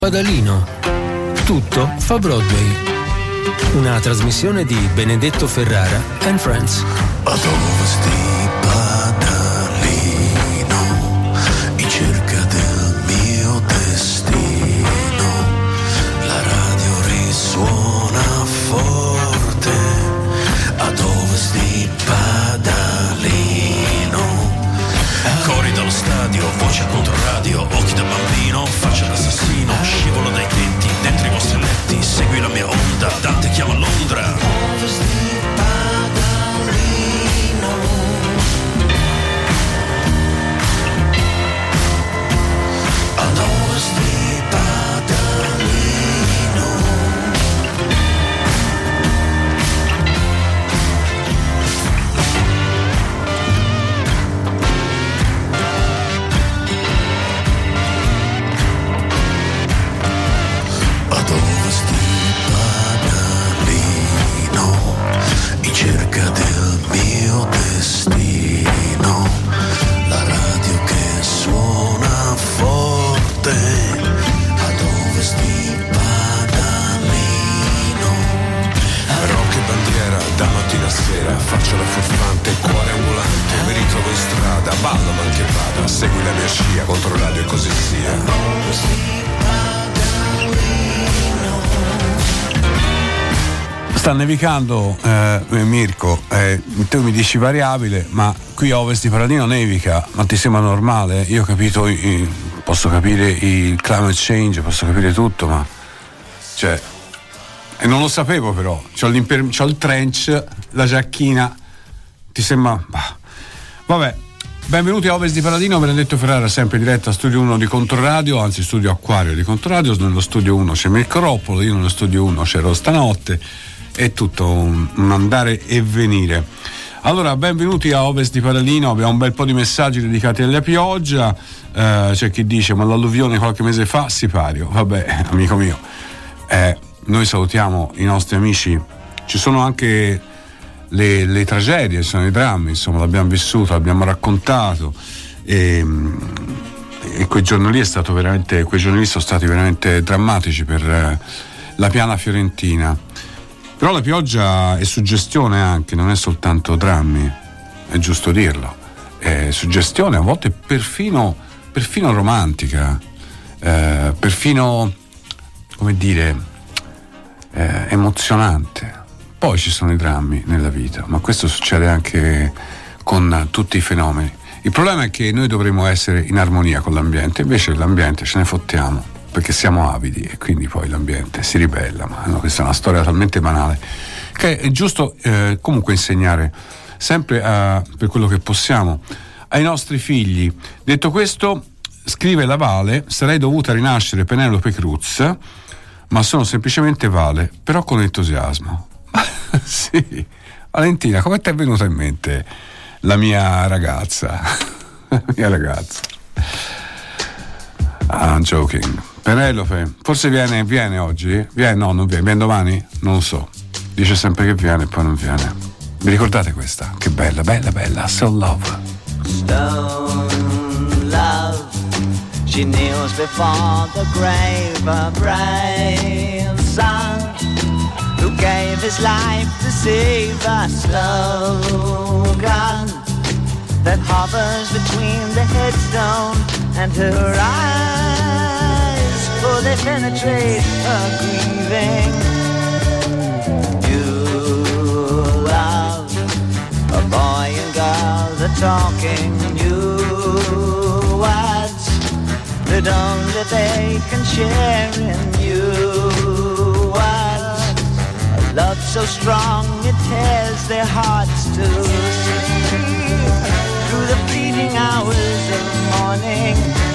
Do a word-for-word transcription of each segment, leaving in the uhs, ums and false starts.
Padalino. Tutto fa Broadway. Una trasmissione di Benedetto Ferrara and Friends. Ad ovest di Padalino, in cerca del mio destino, la radio risuona forte. Ad ovest di Padalino, cori dallo stadio, voce contro radio, occhi da bambino, faccia d'assassino, scivolo dai tetti, dentro i vostri letti, segui la mia onda, Dante chiama Londra. Ovest di Padalino, ad ovest di Padalino, ad ovest di Padalino, in cerca del mio destino, la radio che suona forte. Ad ovest di Padalino, rock e bandiera da mattina a sera, faccio la furfante, cuore ambulante, mi ritrovo in strada, ballo ma anche vada, segui la mia scia, contro radio e così sia. Ad ovest di Sta nevicando, eh, Mirko, eh, tu mi dici variabile, ma qui a ovest di Padalino nevica, ma ti sembra normale? Io ho capito, eh, posso capire il climate change, posso capire tutto, ma cioè, e non lo sapevo però, c'ho, c'ho il trench, la giacchina, ti sembra... Bah. Vabbè, benvenuti a ovest di Padalino, Benedetto Ferrara sempre in diretta a Studio uno di Controradio, anzi Studio Acquario di Controradio. Nello Studio uno c'è Mirko Roppolo, io nello Studio uno c'ero stanotte. È tutto un, un andare e venire. Allora, benvenuti a ovest di Padalino. Abbiamo un bel po' di messaggi dedicati alla pioggia. Eh, c'è chi dice: ma l'alluvione qualche mese fa, sipario. Vabbè, amico mio, eh, noi salutiamo i nostri amici. Ci sono anche le, le tragedie, ci sono i drammi, insomma, l'abbiamo vissuto, l'abbiamo raccontato. E, e quei giorni lì è stato veramente, quei giorni lì sono stati veramente drammatici per eh, la piana fiorentina. Però la pioggia è suggestione anche, non è soltanto drammi, è giusto dirlo. È suggestione, a volte perfino, perfino romantica, eh, perfino, come dire, eh, emozionante. Poi ci sono i drammi nella vita, ma questo succede anche con tutti i fenomeni. Il problema è che noi dovremmo essere in armonia con l'ambiente, invece l'ambiente ce ne fottiamo, perché siamo avidi e quindi poi l'ambiente si ribella. Ma no, questa è una storia talmente banale che è giusto eh, comunque insegnare sempre a, per quello che possiamo ai nostri figli. Detto questo, scrive la Vale: sarei dovuta rinascere Penelope Cruz, ma sono semplicemente Vale, però con entusiasmo. Sì, Valentina, come ti è venuta in mente la mia ragazza? La mia ragazza. Ah, I'm joking. Penelope, forse viene, viene oggi? Viene, no, non viene, viene domani? Non lo so. Dice sempre che viene e poi non viene. Vi ricordate questa? Che bella, bella, bella. So Love. Stone love, she kneels before the grave, a brave son who gave his life to save a slogan that hovers between the headstone and her eyes, for they penetrate her grieving. You love, a boy and girl, the talking new words that only they can share in you. Words, a love so strong it tears their hearts to sleep through the fleeting hours of morning.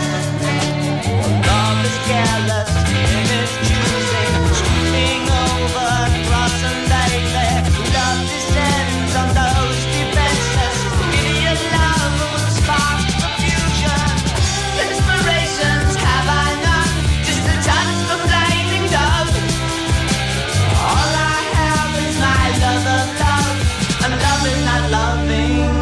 Love is careless in its choosing, sweeping over cross and daily. Love descends on those defenseless. Idiot love will spark confusion. Inspirations have I none, just a touch of flaming dove. All I have is my love of love, and love is not loving.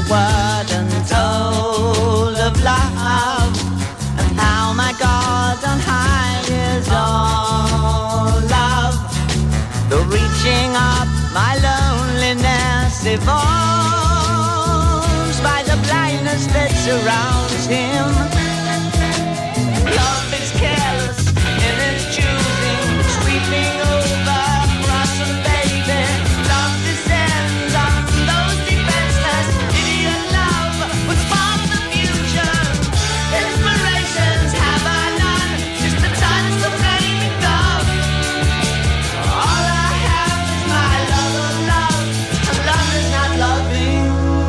word untold of love, and how my God on high is all love. Though reaching up, my loneliness evolves by the blindness that surrounds him. Love is careless in its choosing, sweeping over, crossing, baby. Love descends on those defenseless. Idiot love was born of the future. Inspirations have I none, just a touch of flaming love. All I have is my love of love, and love is not loving.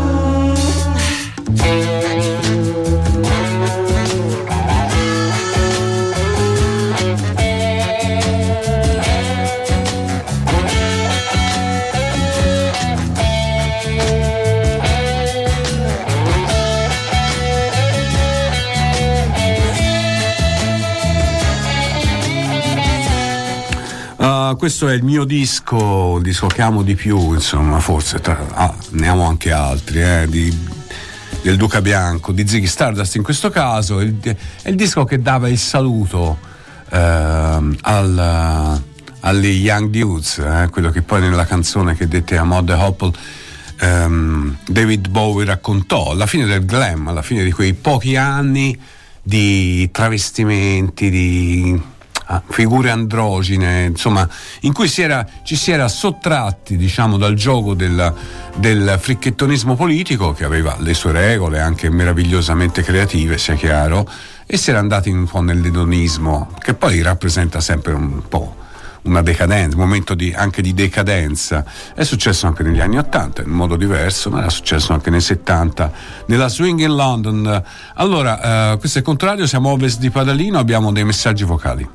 Uh, questo è il mio disco, il disco che amo di più, insomma, forse tra, ah, ne amo anche altri, eh, di, del Duca Bianco, di Ziggy Stardust in questo caso. Il, è il disco che dava il saluto eh, al, agli Young Dudes, eh, quello che poi nella canzone che dette a Mod the Hopple ehm, David Bowie raccontò, alla fine del glam, alla fine di quei pochi anni di travestimenti, di figure androgine, insomma, in cui si era, ci si era sottratti, diciamo, dal gioco del, del fricchettonismo politico, che aveva le sue regole anche meravigliosamente creative, sia chiaro, e si era andati un po' nell'edonismo, che poi rappresenta sempre un po' una decadenza, un momento di, anche di decadenza. È successo anche negli anni ottanta in modo diverso, ma era successo anche nei settanta nella Swing in London. Allora, eh, questo è il contrario, siamo Ovest di Padalino, abbiamo dei messaggi vocali.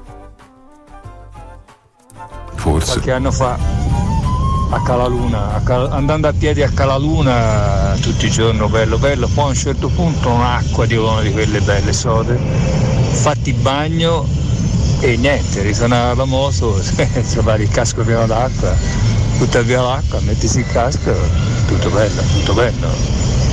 Forse. Qualche anno fa a Calaluna, a Cal- andando a piedi a Calaluna tutti i giorni, bello bello, poi a un certo punto un'acqua di una di quelle belle sode, fatti bagno e niente, risuonava famoso, trovare il casco pieno d'acqua, butta via l'acqua, mettisi il casco, tutto bello, tutto bello.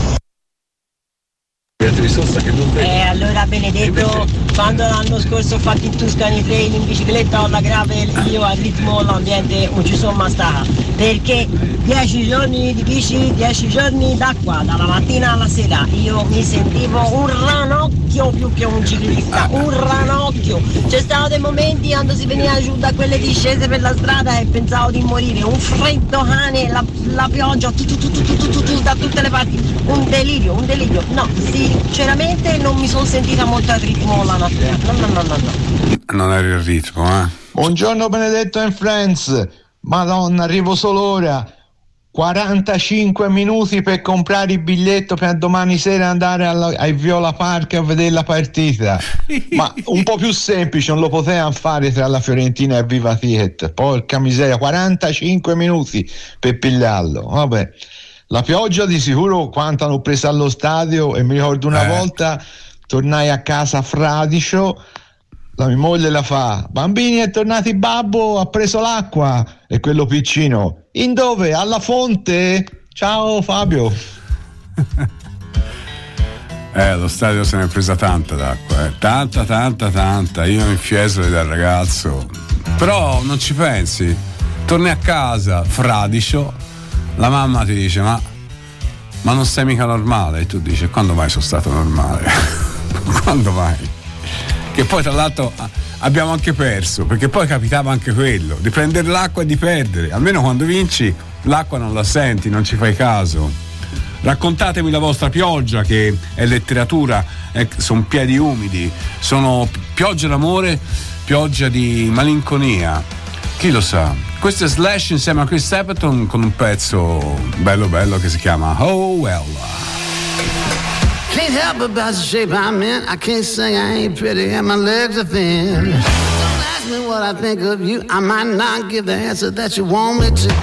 Eh, allora Benedetto, quando l'anno scorso ho fatto il Tuscany Trail in bicicletta o alla gravel, io al ritmo l'ambiente non ci sono mai stata, perché dieci giorni di bici, dieci giorni d'acqua, dalla mattina alla sera, io mi sentivo un ranocchio più che un ciclista, un ranocchio. C'è stato dei momenti quando si veniva giù da quelle discese per la strada e pensavo di morire, un freddo cane, la, la pioggia tu, tu, tu, tu, tu, tu, tu, da tutte le parti, un delirio, un delirio. No, sinceramente non mi sono sentita molto al ritmo la notte. No, no, no, no, no. Non era il ritmo, eh? Buongiorno Benedetto and Friends. Madonna, arrivo solo ora. quarantacinque minuti per comprare il biglietto per domani sera andare alla, ai Viola Park a vedere la partita. Ma un po' più semplice non lo potevano fare tra la Fiorentina e Viva Ticket. Porca miseria, quarantacinque minuti per pigliarlo. Vabbè. La pioggia di sicuro quanta l'ho presa allo stadio, e mi ricordo una eh. volta tornai a casa a Fradicio, la mia moglie la fa: bambini, è tornato il babbo, ha preso l'acqua, e quello piccino: in dove? Alla fonte? Ciao Fabio. Eh, lo stadio se ne è presa tanta d'acqua, eh. tanta tanta tanta, io in Fiesole da ragazzo, però non ci pensi, torni a casa, Fradicio, la mamma ti dice: ma ma non sei mica normale, e tu dici: quando mai sono stato normale? Quando mai? Che poi tra l'altro abbiamo anche perso, perché poi capitava anche quello di prendere l'acqua e di perdere, almeno quando vinci l'acqua non la senti, non ci fai caso. Raccontatemi la vostra pioggia, che è letteratura, eh, sono piedi umidi, sono pioggia d'amore, pioggia di malinconia, chi lo sa. Questo è Slash insieme a Chris Stapleton con un pezzo bello bello che si chiama Oh Well. Can't help about the shape I'm in. I can't sing, I ain't pretty, and my legs are thin. Don't ask me what I think of you. I might not give the answer that you want me to.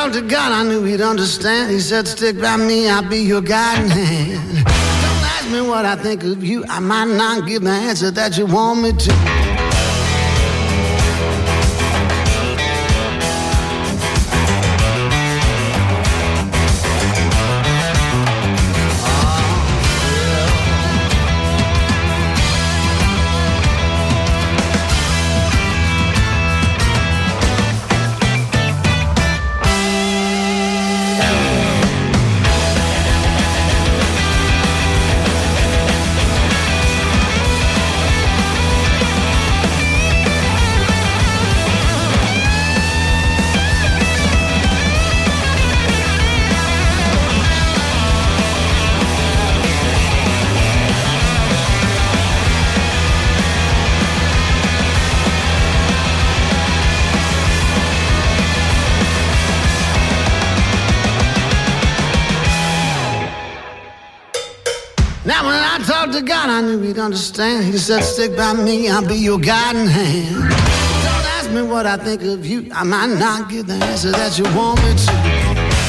talked to God, I knew he'd understand. He said, stick by me, I'll be your guiding hand. Don't ask me what I think of you, I might not give the answer that you want me to. Now when I talked to God, I knew he'd understand. He said, stick by me, I'll be your guiding hand. Don't ask me what I think of you, I might not give the answer that you want me to.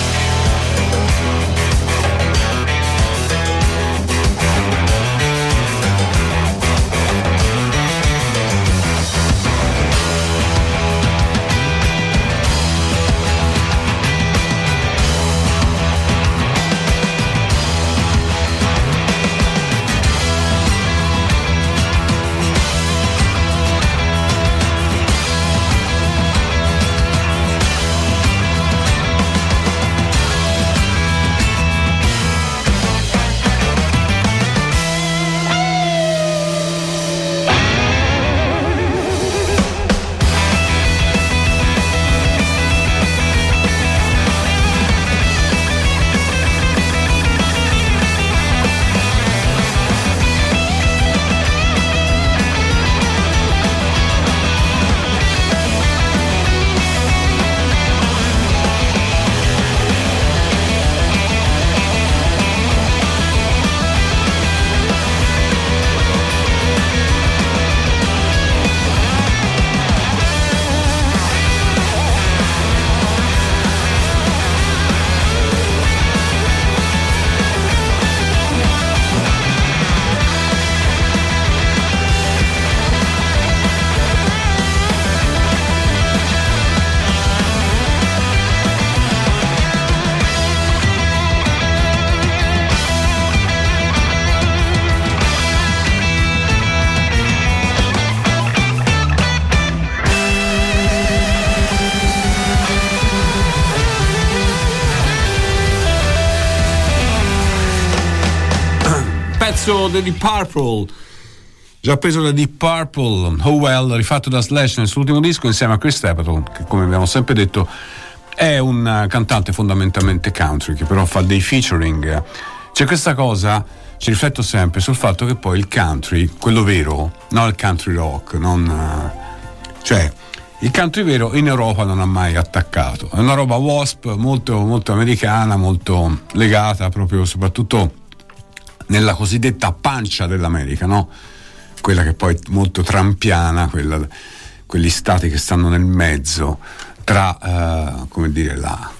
The Deep Purple, già preso da Deep Purple, Oh Well, rifatto da Slash nel suo ultimo disco insieme a Chris Stapleton, che come abbiamo sempre detto è un cantante fondamentalmente country che però fa dei featuring. C'è questa cosa, ci rifletto sempre sul fatto che poi il country, quello vero, non il country rock, non, cioè il country vero in Europa non ha mai attaccato, è una roba wasp molto, molto americana, molto legata proprio soprattutto nella cosiddetta pancia dell'America, no? Quella che poi è molto trampiana, quella, quegli stati che stanno nel mezzo tra, uh, come dire, la,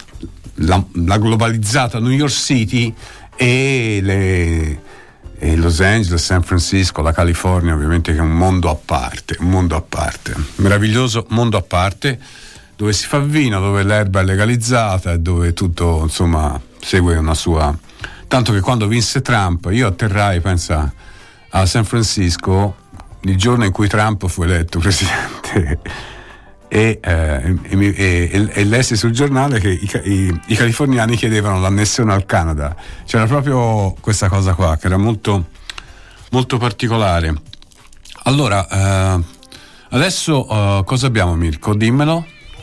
la, la globalizzata New York City e, le, e Los Angeles, San Francisco, la California, ovviamente, che è un mondo a parte, un mondo a parte, meraviglioso mondo a parte, dove si fa vino, dove l'erba è legalizzata e dove tutto, insomma, segue una sua... Tanto che quando vinse Trump, io atterrai, pensa, a San Francisco il giorno in cui Trump fu eletto presidente e, eh, e, e, e lessi sul giornale che i, i, i californiani chiedevano l'annessione al Canada. C'era proprio questa cosa qua che era molto, molto particolare. Allora, eh, adesso eh, cosa abbiamo, Mirko? Dimmelo.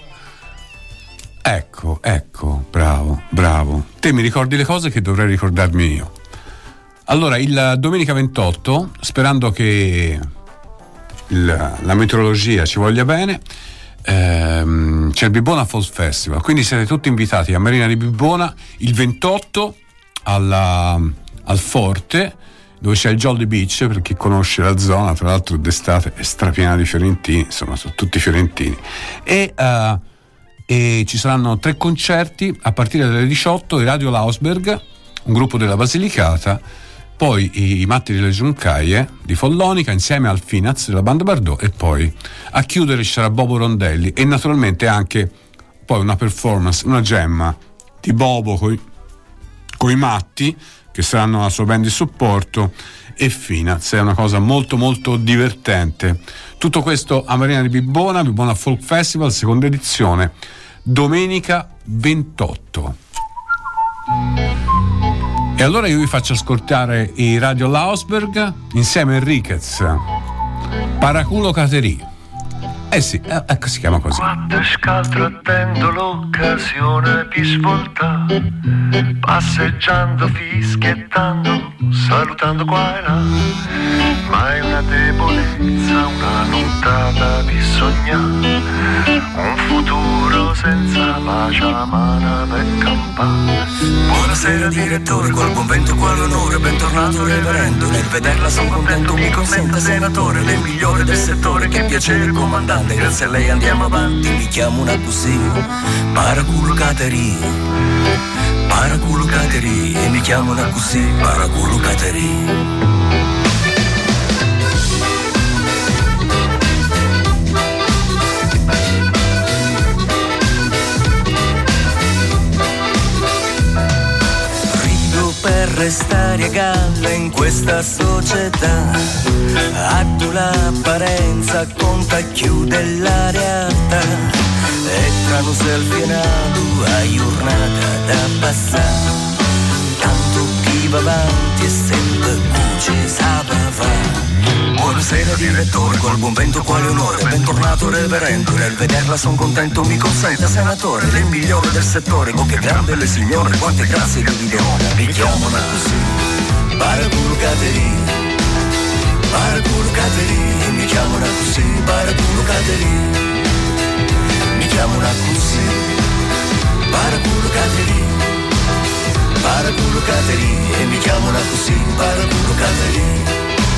Ecco, ecco, bravo, bravo. Te mi ricordi le cose che dovrei ricordarmi io. Allora, il domenica ventotto, sperando che il, la meteorologia ci voglia bene, ehm, c'è il Bibbona Folk Festival, quindi siete tutti invitati a Marina di Bibbona il ventotto alla, al Forte, dove c'è il Jolly Beach, per chi conosce la zona, tra l'altro d'estate è strapiena di fiorentini, insomma sono tutti fiorentini. E... Uh, e ci saranno tre concerti a partire dalle diciotto: i Radio Lausberg, un gruppo della Basilicata, poi i, i Matti delle Giuncaie di Follonica insieme al Finaz della banda Bardot, e poi a chiudere ci sarà Bobo Rondelli e naturalmente anche poi una performance, una gemma di Bobo coi, coi Matti, che saranno la sua band di supporto, e Finaz. È una cosa molto molto divertente. Tutto questo a Marina di Bibbona, Bibbona Folk Festival, seconda edizione, domenica ventotto. E allora io vi faccio ascoltare i Radio Lausberg insieme a Enriquez, Paraculo Caterì. Eh sì, ecco, si chiama così. Quando scaltro attendo l'occasione di svoltare, passeggiando, fischiettando, salutando qua e là, ma è una debolezza, una nottata di sognare, un futuro senza pace amara per campare. Buonasera direttore, col buon vento, quale onore, bentornato reverendo, nel vederla son contento, mi consente senatore, lei migliore del settore, che piacere comandante. Grazie a lei andiamo avanti, mi chiamo una così, Paraculo Caterì, Paraculo Caterì, e mi chiamo una così, Paraculo Caterì. Per restare a galla in questa società, atto l'apparenza, conta chiude la realtà, e tra noi selfienato a giornata da passare, tanto chi va avanti e sempre cuce sa va. Buonasera direttore, col buon vento quale onore, bentornato reverendo, nel vederla son contento, mi consente senatore, lei migliore del settore, oh che grande le signore, quante grazie che vi do, mi chiamano così, Paraculo Caterì, Paraculo Caterì, mi chiamano così, Paraculo Caterì, mi chiamano così, Paraculo Caterì, Paraculo Caterì, e mi chiamano così, Paraculo Caterì.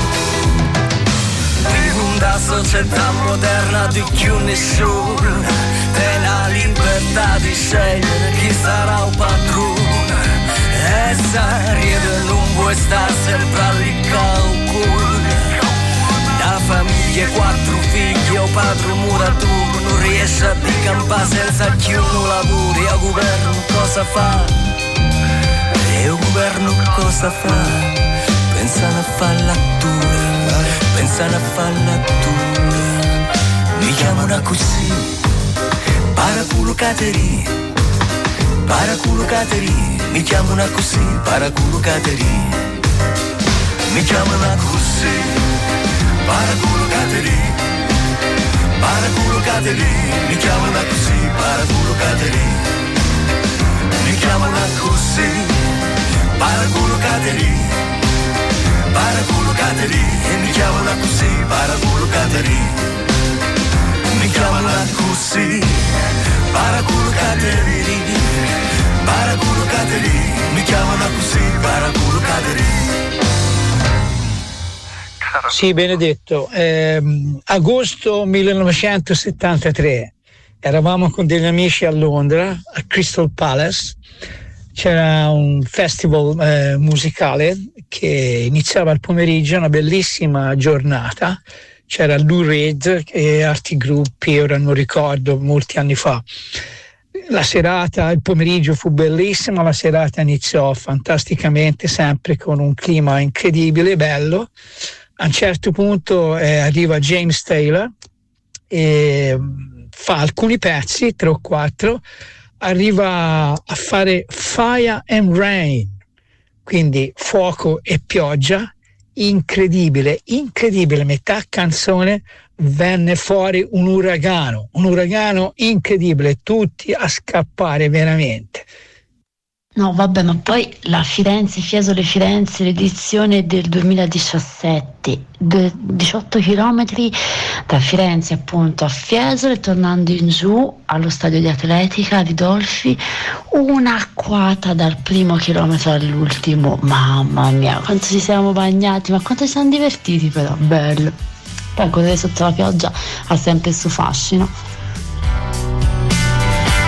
Da società moderna di più nessuno te la libertà di scegliere chi sarà un padrone, essa riede non vuoi sta sempre all'icaucul, da famiglia quattro figli o padre muratore non riesce a dicampare senza chiuno lavori, e il governo cosa fa? E il governo cosa fa? Pensano a fare l'attura, pensano a fare l'attura, mi chiamano così, Paraculo Caterì, Paraculo Caterì, mi chiamano così, Paraculo Caterì, mi chiamano così, Paraculo Caterì, Paraculo Caterì, mi chiamano così, Paraculo Caterì, mi chiamano così, Paraculo Caterì, Paraculo Caterì, e mi chiamano così, Paraculo Caterì, mi chiamano così, Paraculo Caterì, Paraculo Caterì, mi chiamano così, Paraculo Caterì. Sì, Benedetto, ehm, agosto millenovecentosettantatré eravamo con degli amici a Londra, a Crystal Palace. C'era un festival eh, musicale che iniziava il pomeriggio, una bellissima giornata. C'era Lou Reed e altri gruppi, ora non ricordo, molti anni fa. La serata, il pomeriggio fu bellissimo, la serata iniziò fantasticamente, sempre con un clima incredibile, bello. A un certo punto eh, arriva James Taylor e fa alcuni pezzi, tre o quattro, arriva a fare Fire and Rain, quindi fuoco e pioggia, incredibile, incredibile, metà canzone venne fuori un uragano, un uragano incredibile, tutti a scappare veramente. No, vabbè, ma poi la Firenze, Fiesole Firenze, l'edizione del duemiladiciassette, diciotto chilometri da Firenze appunto a Fiesole, tornando in giù allo stadio di atletica di Dolfi, un'acquata dal primo chilometro all'ultimo, mamma mia, quanto ci siamo bagnati, ma quanto ci siamo divertiti però, bello. Poi correre sotto la pioggia ha sempre il suo fascino.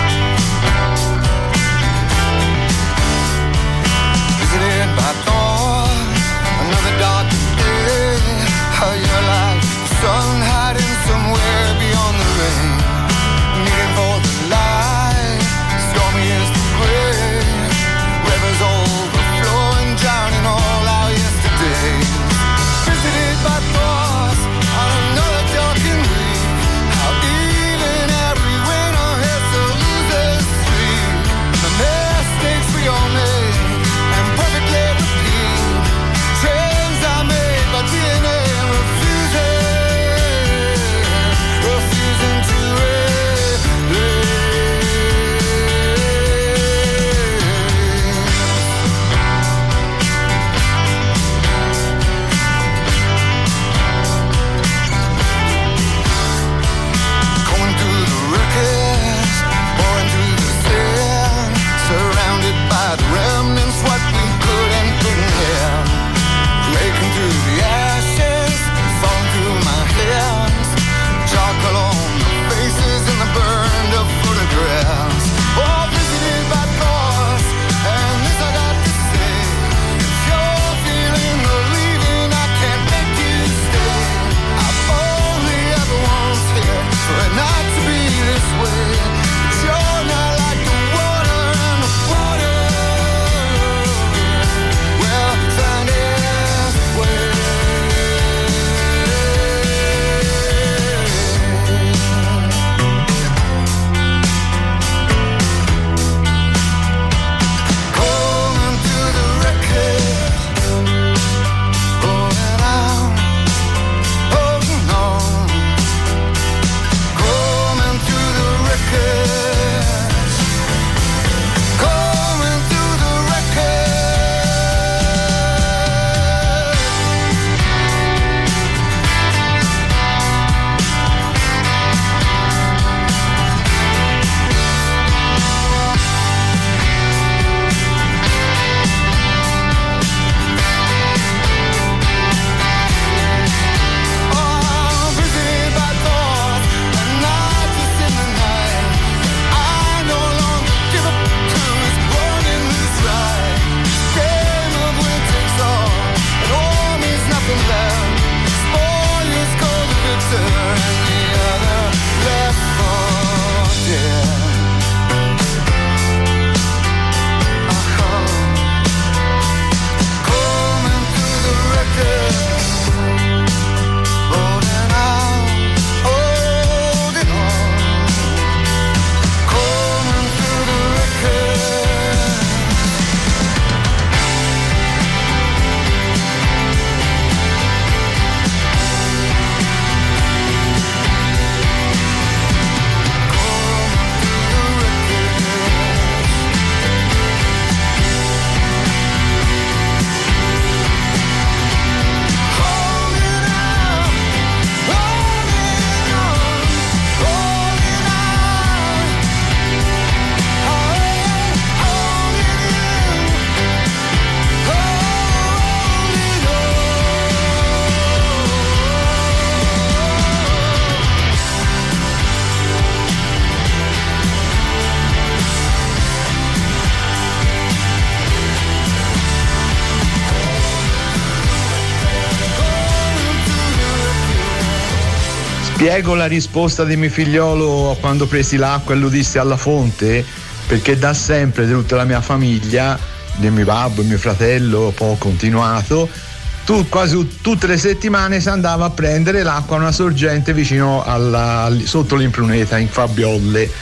spiego la risposta di mio figliolo quando presi l'acqua e lo dissi alla fonte, perché da sempre tutta la mia famiglia, di mio babbo e mio fratello, poi ho continuato, tu, quasi tutte le settimane si andava a prendere l'acqua a una sorgente vicino alla, sotto l'impruneta in Fabiolle,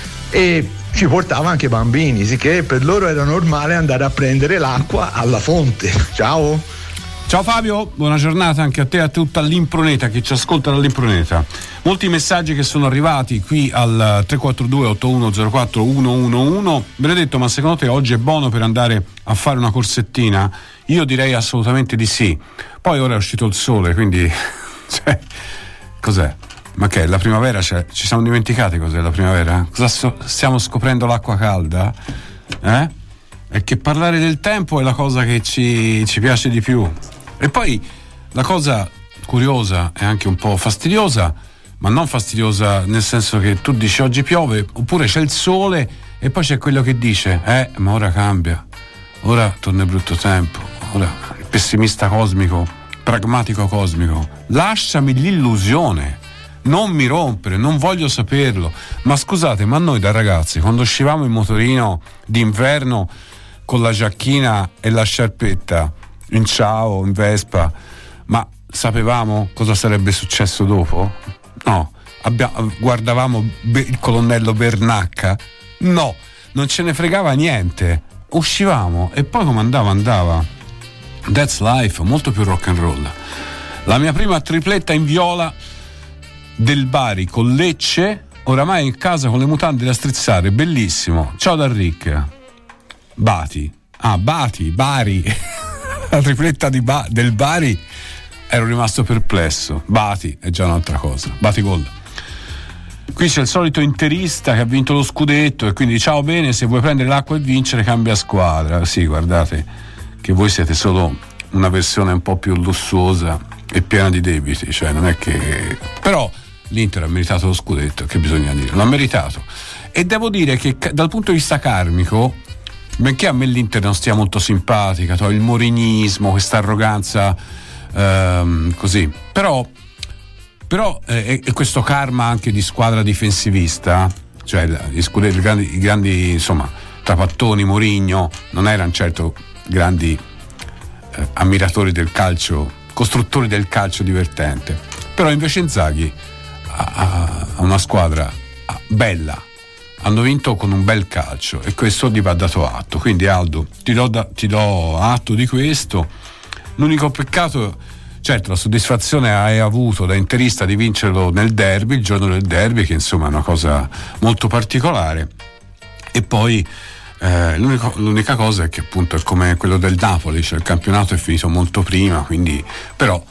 e ci portava anche bambini, sicché per loro era normale andare a prendere l'acqua alla fonte. Ciao! Ciao Fabio, buona giornata anche a te e a tutta l'impruneta, che ci ascolta dall'impruneta. Molti messaggi che sono arrivati qui al tre quattro due otto uno zero quattro uno uno uno. Benedetto, ma secondo te oggi è buono per andare a fare una corsettina? Io direi assolutamente di sì. Poi ora è uscito il sole, quindi cioè, cos'è? Ma che è la primavera? Cioè, ci siamo dimenticati cos'è la primavera? Cosa so, stiamo scoprendo l'acqua calda? Eh? È che parlare del tempo è la cosa che ci, ci piace di più. E poi la cosa curiosa e anche un po' fastidiosa, ma non fastidiosa nel senso che tu dici oggi piove, oppure c'è il sole e poi c'è quello che dice eh ma ora cambia, ora torna il brutto tempo, ora il pessimista cosmico, pragmatico cosmico, lasciami l'illusione, non mi rompere, non voglio saperlo. Ma scusate, ma noi da ragazzi quando uscivamo in motorino d'inverno con la giacchina e la sciarpetta in ciao, in Vespa, ma sapevamo cosa sarebbe successo dopo? No. Abbiamo, guardavamo il colonnello Bernacca? No, non ce ne fregava niente. Uscivamo e poi come andava andava. That's life, molto più rock and roll. La mia prima tripletta in viola del Bari con Lecce, oramai in casa con le mutande da strizzare, bellissimo. Ciao da Rick. Bati. Ah, Bati, Bari. La tripletta di ba- del Bari, ero rimasto perplesso. Bati è già un'altra cosa. Bati gol. Qui c'è il solito interista che ha vinto lo scudetto e quindi ciao, bene, se vuoi prendere l'acqua e vincere cambia squadra. Sì, guardate che voi siete solo una versione un po' più lussuosa e piena di debiti, cioè non è che... Però l'Inter ha meritato lo scudetto, che bisogna dire, l'ha meritato. E devo dire che dal punto di vista karmico, benché a me l'Inter non stia molto simpatica, il morignismo, questa arroganza ehm, così, però però eh, e questo karma anche di squadra difensivista, cioè gli scudetti, i grandi, i grandi insomma Trapattoni, Mourinho non erano certo grandi eh, ammiratori del calcio, costruttori del calcio divertente, però invece Inzaghi ha, ha una squadra bella, hanno vinto con un bel calcio e questo gli va dato atto. Quindi Aldo, ti do, da, ti do atto di questo. L'unico peccato, certo, la soddisfazione hai avuto da interista di vincerlo nel derby, il giorno del derby, che insomma è una cosa molto particolare. E poi eh, l'unico, l'unica cosa è che appunto è come quello del Napoli, cioè il campionato è finito molto prima, quindi però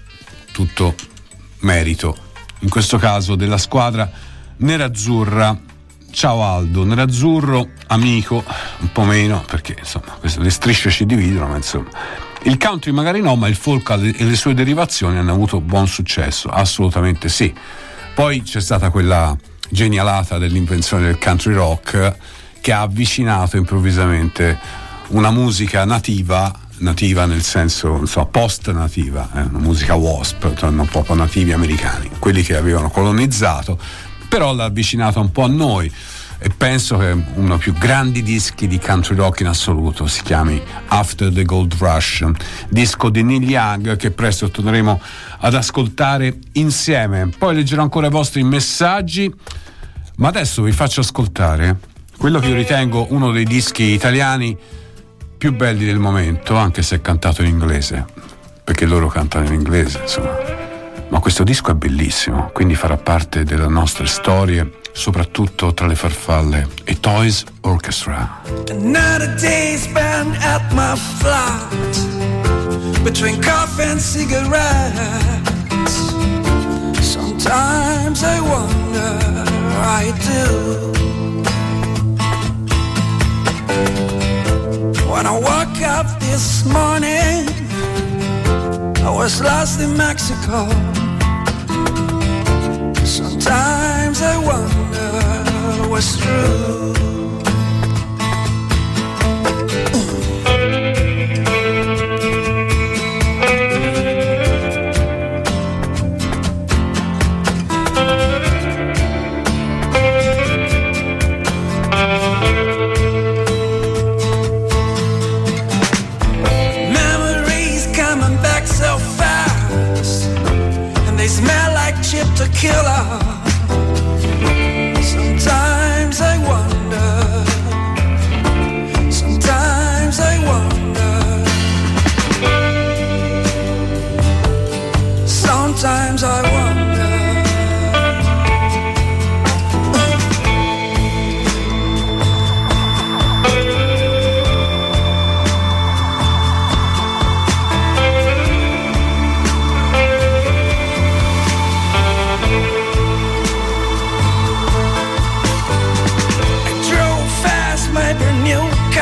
tutto merito in questo caso della squadra nerazzurra. Ciao Aldo, nerazzurro, amico, un po' meno, perché insomma queste, le strisce ci dividono, ma insomma il country magari no, ma il folk e le sue derivazioni hanno avuto buon successo, assolutamente sì. Poi c'è stata quella genialata dell'invenzione del country rock che ha avvicinato improvvisamente una musica nativa, nativa nel senso insomma post nativa, eh, una musica wasp, un po' nativi americani, quelli che avevano colonizzato, però l'ha avvicinata un po' a noi e penso che uno dei più grandi dischi di country rock in assoluto si chiami After the Gold Rush, disco di Neil Young che presto torneremo ad ascoltare insieme. Poi leggerò ancora i vostri messaggi, ma adesso vi faccio ascoltare quello che io ritengo uno dei dischi italiani più belli del momento, anche se è cantato in inglese, perché loro cantano in inglese insomma. Ma questo disco è bellissimo, quindi farà parte delle nostre storie, soprattutto tra le farfalle e Toys Orchestra. Another day spent at my flat, between coffee and cigarettes. Sometimes I wonder, I do. When I woke up this morning, I was lost in Mexico. Sometimes I wonder what's true.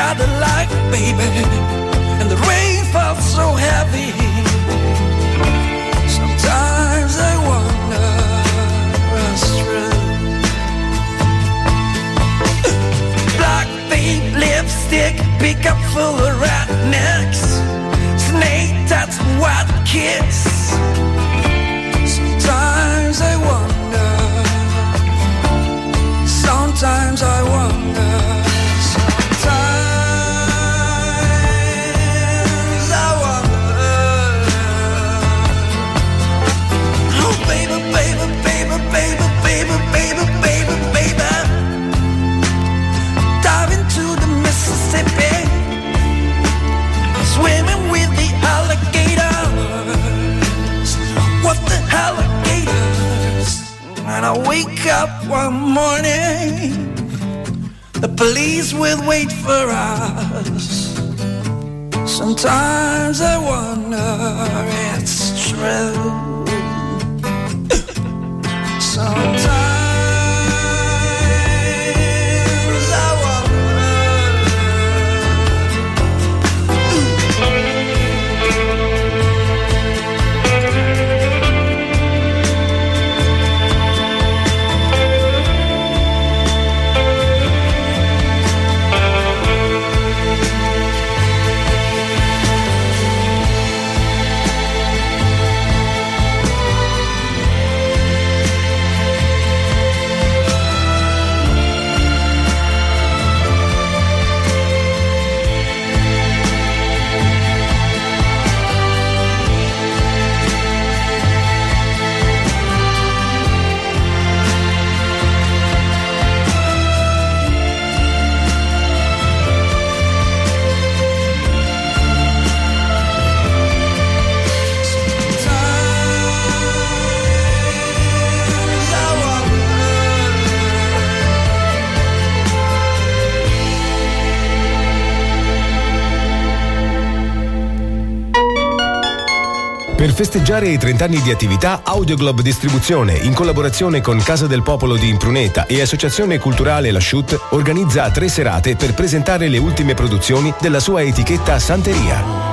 got the light, baby, and the rain falls so heavy. Sometimes I wonder what's true. Black babe lipstick, pickup full of rednecks, snake tats and white kiss. Sometimes I wonder, sometimes I wonder, sometimes I wonder. Oh baby, baby, baby, baby, baby, baby, baby, baby, dive into the Mississippi, swimming with the alligators. What the alligators? And I wake up one morning, the police will wait for us. Sometimes I wonder it's true. Sometimes Per festeggiare i trenta anni di attività, Audioglobe Distribuzione, in collaborazione con Casa del Popolo di Impruneta e Associazione Culturale La Chute, organizza tre serate per presentare le ultime produzioni della sua etichetta Santeria.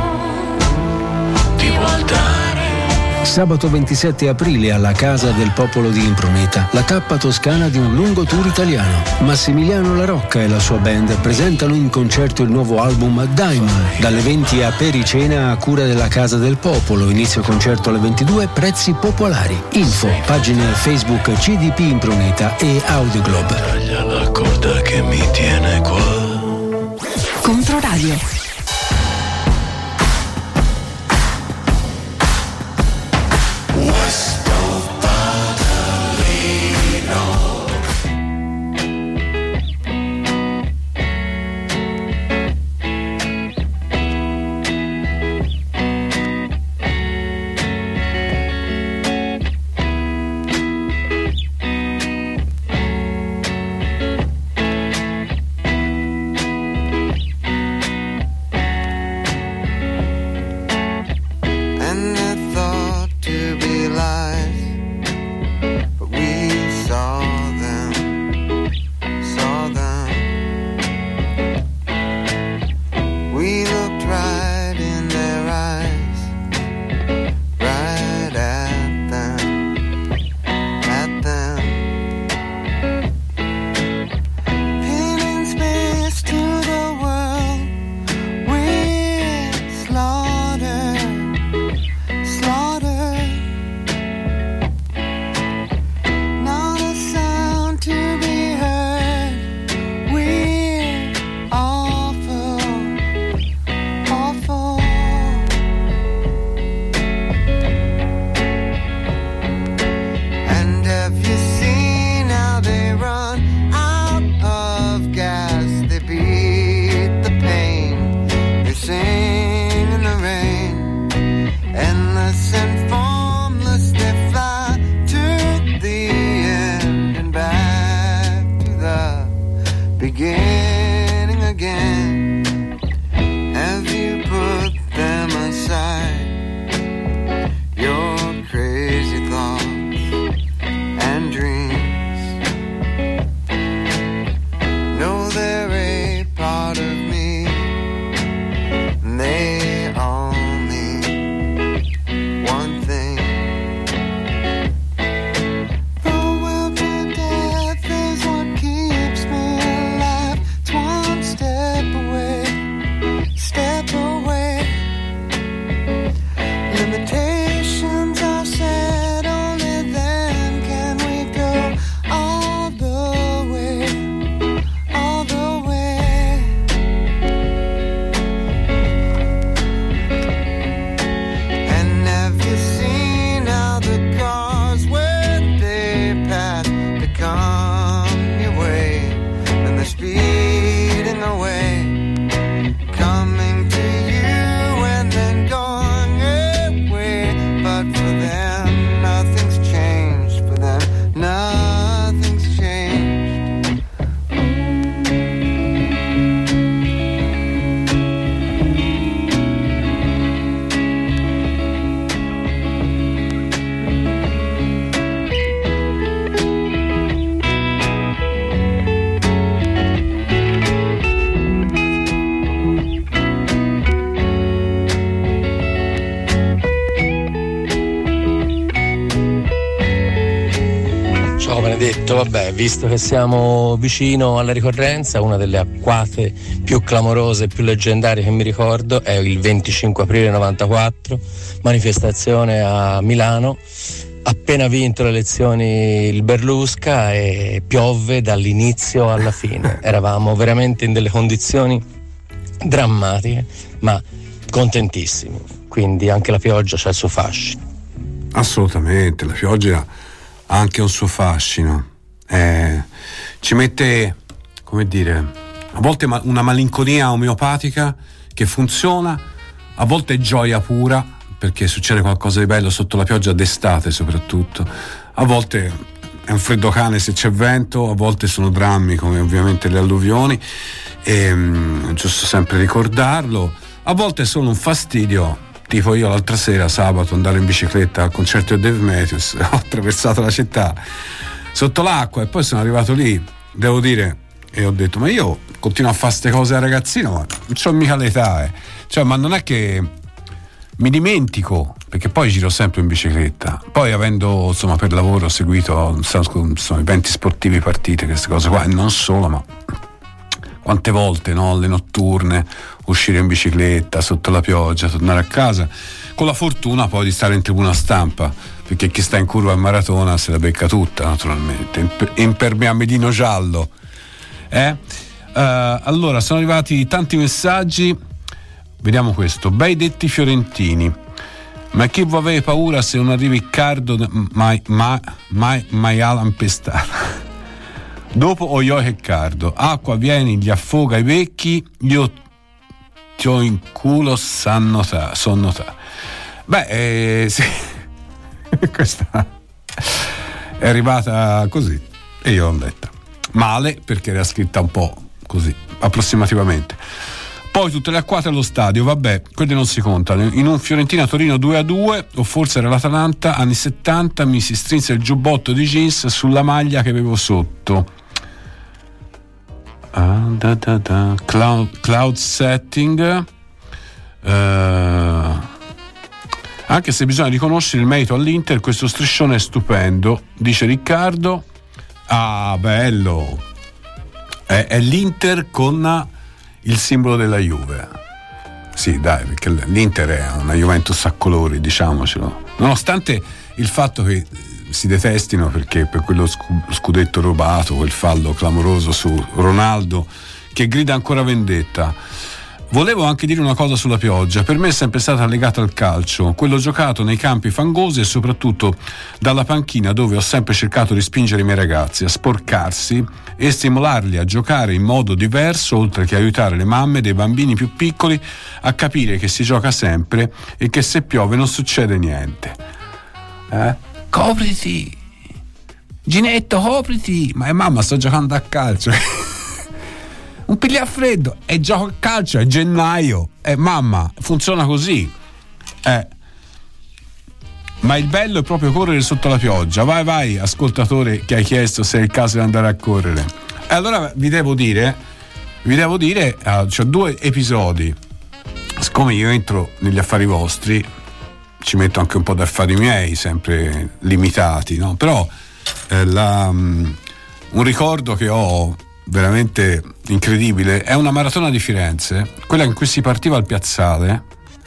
Sabato ventisette aprile alla Casa del Popolo di Impruneta, la tappa toscana di un lungo tour italiano. Massimiliano La Rocca e la sua band presentano in concerto il nuovo album Diamond, dalle venti a pericena a cura della Casa del Popolo. Inizio concerto alle ventidue, prezzi popolari. Info, pagine Facebook C D P Impruneta e Audioglobe. Taglia la corda che mi tiene qua. Controradio. Benedetto, vabbè, visto che siamo vicino alla ricorrenza, una delle acquate più clamorose e più leggendarie che mi ricordo è il venticinque aprile novantaquattro, manifestazione a Milano. Appena vinto le elezioni il Berlusca e piove dall'inizio alla fine. Eravamo veramente in delle condizioni drammatiche, ma contentissimi. Quindi anche la pioggia c'ha il suo fascino. Assolutamente, la pioggia ha anche un suo fascino. Eh, ci mette, come dire, a volte una malinconia omeopatica che funziona, a volte gioia pura, perché succede qualcosa di bello sotto la pioggia d'estate soprattutto, a volte è un freddo cane se c'è vento, a volte sono drammi come ovviamente le alluvioni, e, è giusto sempre ricordarlo, a volte è solo un fastidio, tipo io l'altra sera sabato andare in bicicletta al concerto di Dave Matthews, ho attraversato la città sotto l'acqua e poi sono arrivato lì, devo dire, e ho detto ma io continuo a fare queste cose da ragazzino, ma non c'ho mica l'età, eh. Cioè, ma non è che mi dimentico, perché poi giro sempre in bicicletta, poi avendo insomma per lavoro seguito insomma, eventi sportivi, partite, queste cose qua, e non solo, ma quante volte, no? Le notturne, uscire in bicicletta sotto la pioggia, tornare a casa, con la fortuna poi di stare in tribuna stampa, perché chi sta in curva a maratona se la becca tutta naturalmente, Imper- impermeabilino giallo, eh? Uh, allora sono arrivati tanti messaggi. Vediamo questo. Bei detti fiorentini. Ma chi vuole avere paura se non arrivi Riccardo mai mai mai mai Alan Pestana. Dopo Oio e Riccardo. Acqua vieni, gli affoga i vecchi, io ti ho in culo sanno ta, sonno ta. Beh, eh, sì. Questa è arrivata così e io l'ho letta. Male perché era scritta un po' così, approssimativamente. Poi tutte le acquate allo stadio, vabbè, quelle non si contano. In un Fiorentina-Torino due a due, o forse era l'Atalanta, anni settanta, mi si strinse il giubbotto di jeans sulla maglia che avevo sotto. Ah, da, da, da. Cloud, cloud setting. Uh, anche se bisogna riconoscere il merito all'Inter, questo striscione è stupendo, dice Riccardo. Ah, bello. È, è l'Inter con il simbolo della Juve. Sì, dai, perché l'Inter è una Juventus a colori, diciamocelo. Nonostante il fatto che si detestino perché per quello scudetto rubato, quel fallo clamoroso su Ronaldo che grida ancora vendetta. Volevo anche dire una cosa sulla pioggia. Per me è sempre stata legata al calcio, quello giocato nei campi fangosi e soprattutto dalla panchina, dove ho sempre cercato di spingere i miei ragazzi a sporcarsi e stimolarli a giocare in modo diverso, oltre che aiutare le mamme dei bambini più piccoli a capire che si gioca sempre e che se piove non succede niente. Eh? Copriti, Ginetto, copriti. Ma mamma, sto giocando a calcio. Un piglia freddo e gioco a calcio, è gennaio, eh, mamma, funziona così, eh. Ma il bello è proprio correre sotto la pioggia. Vai vai ascoltatore che hai chiesto se è il caso di andare a correre. E allora vi devo dire vi devo dire uh, c'ho due episodi. Siccome io entro negli affari vostri, ci metto anche un po' di affari miei, sempre limitati, no? Però eh, la, um, un ricordo che ho veramente incredibile è una maratona di Firenze, quella in cui si partiva al piazzale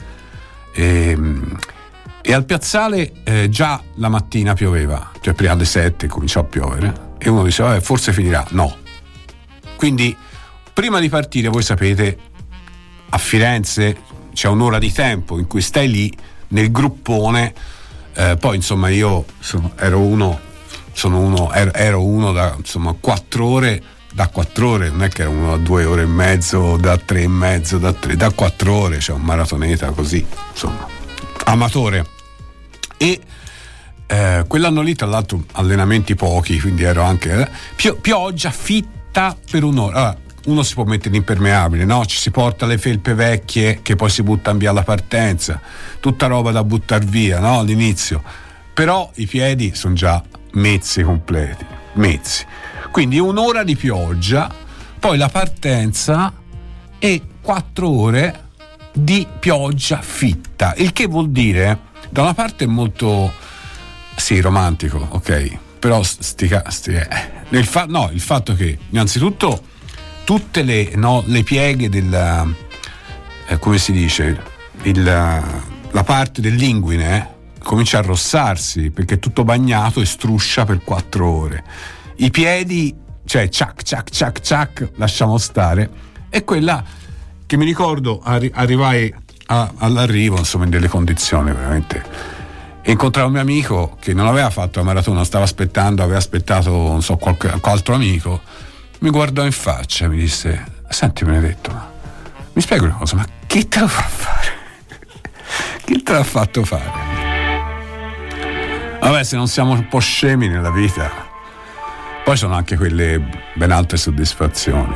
e, e al piazzale eh, già la mattina pioveva, cioè prima alle sette cominciò a piovere e uno dice vabbè, forse finirà. No, quindi prima di partire, voi sapete, a Firenze c'è un'ora di tempo in cui stai lì nel gruppone, eh, poi insomma io sono, ero uno sono uno ero, ero uno da insomma quattro ore da quattro ore, non è che era uno da due ore e mezzo, da tre e mezzo, da tre, da quattro ore, cioè un maratoneta così, insomma, amatore. E eh, quell'anno lì, tra l'altro, allenamenti pochi, quindi ero anche eh, pio- pioggia fitta per un'ora. Allora, uno si può mettere l'impermeabile, no? Ci si porta le felpe vecchie che poi si buttano via alla partenza, tutta roba da buttar via, no? All'inizio. Però i piedi sono già mezzi completi, mezzi. Quindi un'ora di pioggia, poi la partenza e quattro ore di pioggia fitta, il che vuol dire, da una parte è molto sì romantico, ok, però sti, sti, eh. il, fa, no, il fatto che innanzitutto tutte le, no, le pieghe del eh, come si dice il, la parte dell'inguine eh, comincia a rossarsi perché è tutto bagnato e struscia per quattro ore. I piedi, cioè ciac ciac ciac ciac, lasciamo stare. E quella che mi ricordo arri- arrivai a, all'arrivo insomma in delle condizioni veramente. Incontrai un mio amico che non aveva fatto la maratona, stava aspettando, aveva aspettato non so qualche, qualche altro amico, mi guardò in faccia e mi disse: senti Benedetto, ma mi spiego una cosa, ma chi te lo fa fare? Chi te l'ha fatto fare? Vabbè, se non siamo un po' scemi nella vita, poi sono anche quelle ben altre soddisfazioni.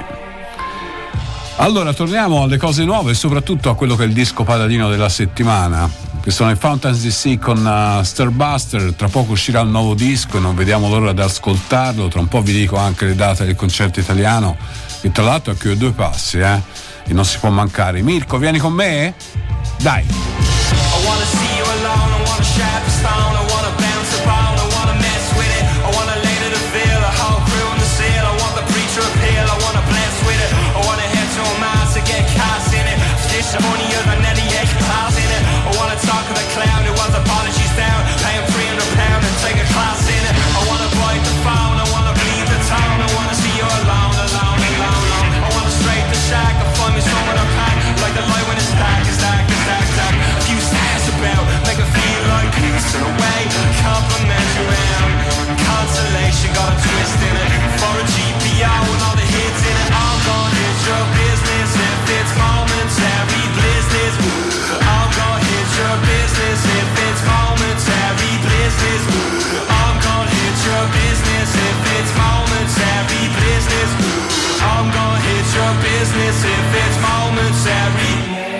Allora torniamo alle cose nuove e soprattutto a quello che è il disco paladino della settimana, che sono i Fountains D C con uh, Starbuster. Tra poco uscirà il nuovo disco e non vediamo l'ora di ascoltarlo. Tra un po' vi dico anche le date del concerto italiano, che tra l'altro è qui a due passi eh? e non si può mancare. Mirko, vieni con me? Dai! I wanna see you alone, I wanna shatter the stone, I wanna bounce the ball, I wanna mess with it, I wanna lay to the veil, a whole crew in the seal, I want the preacher appeal, I wanna bless with it, I wanna head to a mass to get cast in it, stitch the funnier than any egg class in it, I wanna talk to the clown who wants apologies down, pay him three hundred pounds and take a class in it, I wanna bite the phone, I wanna bleed the town, I wanna see you alone, alone, alone, alone, I wanna straight the shack, I find me somewhere to pack, like the light when it's dark, it's dark, it's dark, it's dark, a few stars about, make it feel like peace in a way, compliment you round, consolation got a twist in it, for a G P O and all the hits in it, I'm gonna hit your business if it's momentary business, I'm gonna hit your business if it's momentary business, I'm gonna hit your business if it's momentary business, I'm gonna hit your business if it's momentary.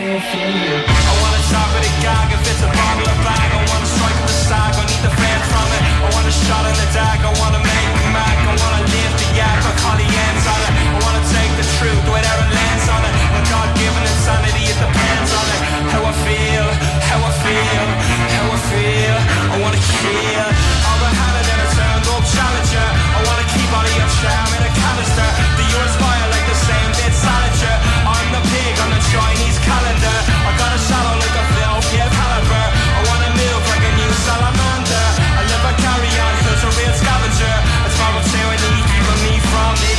I wanna talk with a gag if it's a bottle or bag, I wanna strike with the stag, I need the fans from it, I want a shot in the dag, I wanna make me mad, I wanna lift the yak, I call the ends on it, I wanna take the truth, whatever lands on it, when God-given insanity, it depends on it, how I feel, how I feel, how I feel, I wanna kill, all the hammer that I turned up challenger, I wanna keep all of your charm in a canister, the yours fire like the same dead salager, I'm the pig on the Chinese calendar, I got a shadow like a Philadelphia caliber, I wanna move like a new salamander, I live a carry on, cause a real scavenger, it's my tyranny, keeping me from me.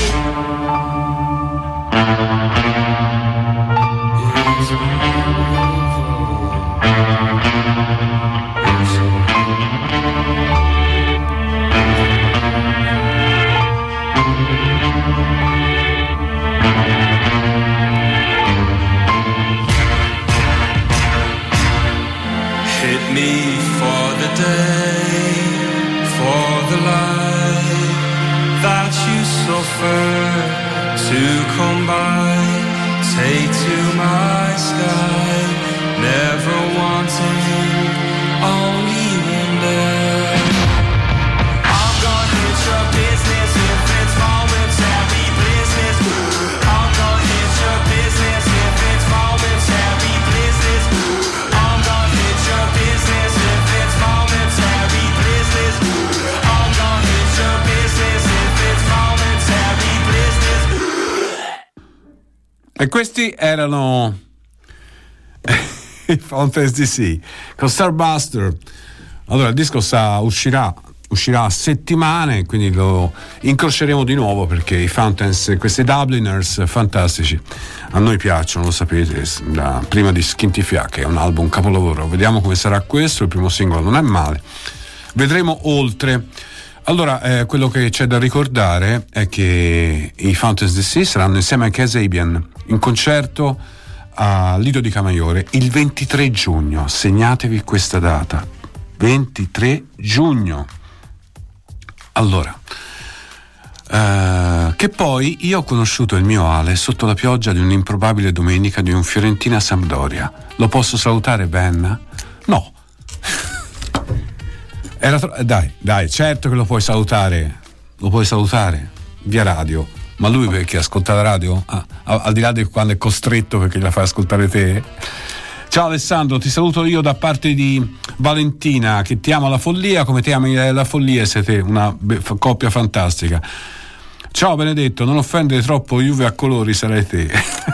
Hit me for the day, for the light that you suffer to come by. Take to my sky, never wanting, only wonder. I'm gonna hit your business if it's momentary business. I'm gonna hit your business if it's momentary business. I'm gonna hit your business if it's momentary business. I'm gonna hit your business if it's momentary business. E questi erano i Fountains D C con Starbuster. Allora il disco sta, uscirà uscirà a settimane, quindi lo incroceremo di nuovo, perché i Fountains, questi Dubliners fantastici, a noi piacciono, lo sapete, da prima di Skintifia, che è un album capolavoro. Vediamo come sarà questo, il primo singolo non è male, vedremo oltre. Allora, eh, quello che c'è da ricordare è che i Fountains D C saranno insieme ai Kasabian in concerto a Lido di Camaiore il ventitré giugno. Segnatevi questa data, ventitré giugno. Allora, eh, che poi io ho conosciuto il mio Ale sotto la pioggia di un'improbabile domenica di un Fiorentina Sampdoria. Lo posso salutare, Ben? No. Era tro- dai, dai, certo che lo puoi salutare, lo puoi salutare via radio, ma lui perché ascolta la radio? Ah, al di là di quando è costretto perché la fai ascoltare te. Ciao Alessandro, ti saluto io da parte di Valentina che ti ama la follia come ti ami la follia, siete una be- coppia fantastica. Ciao Benedetto, non offendere troppo Juve a colori, sarai te.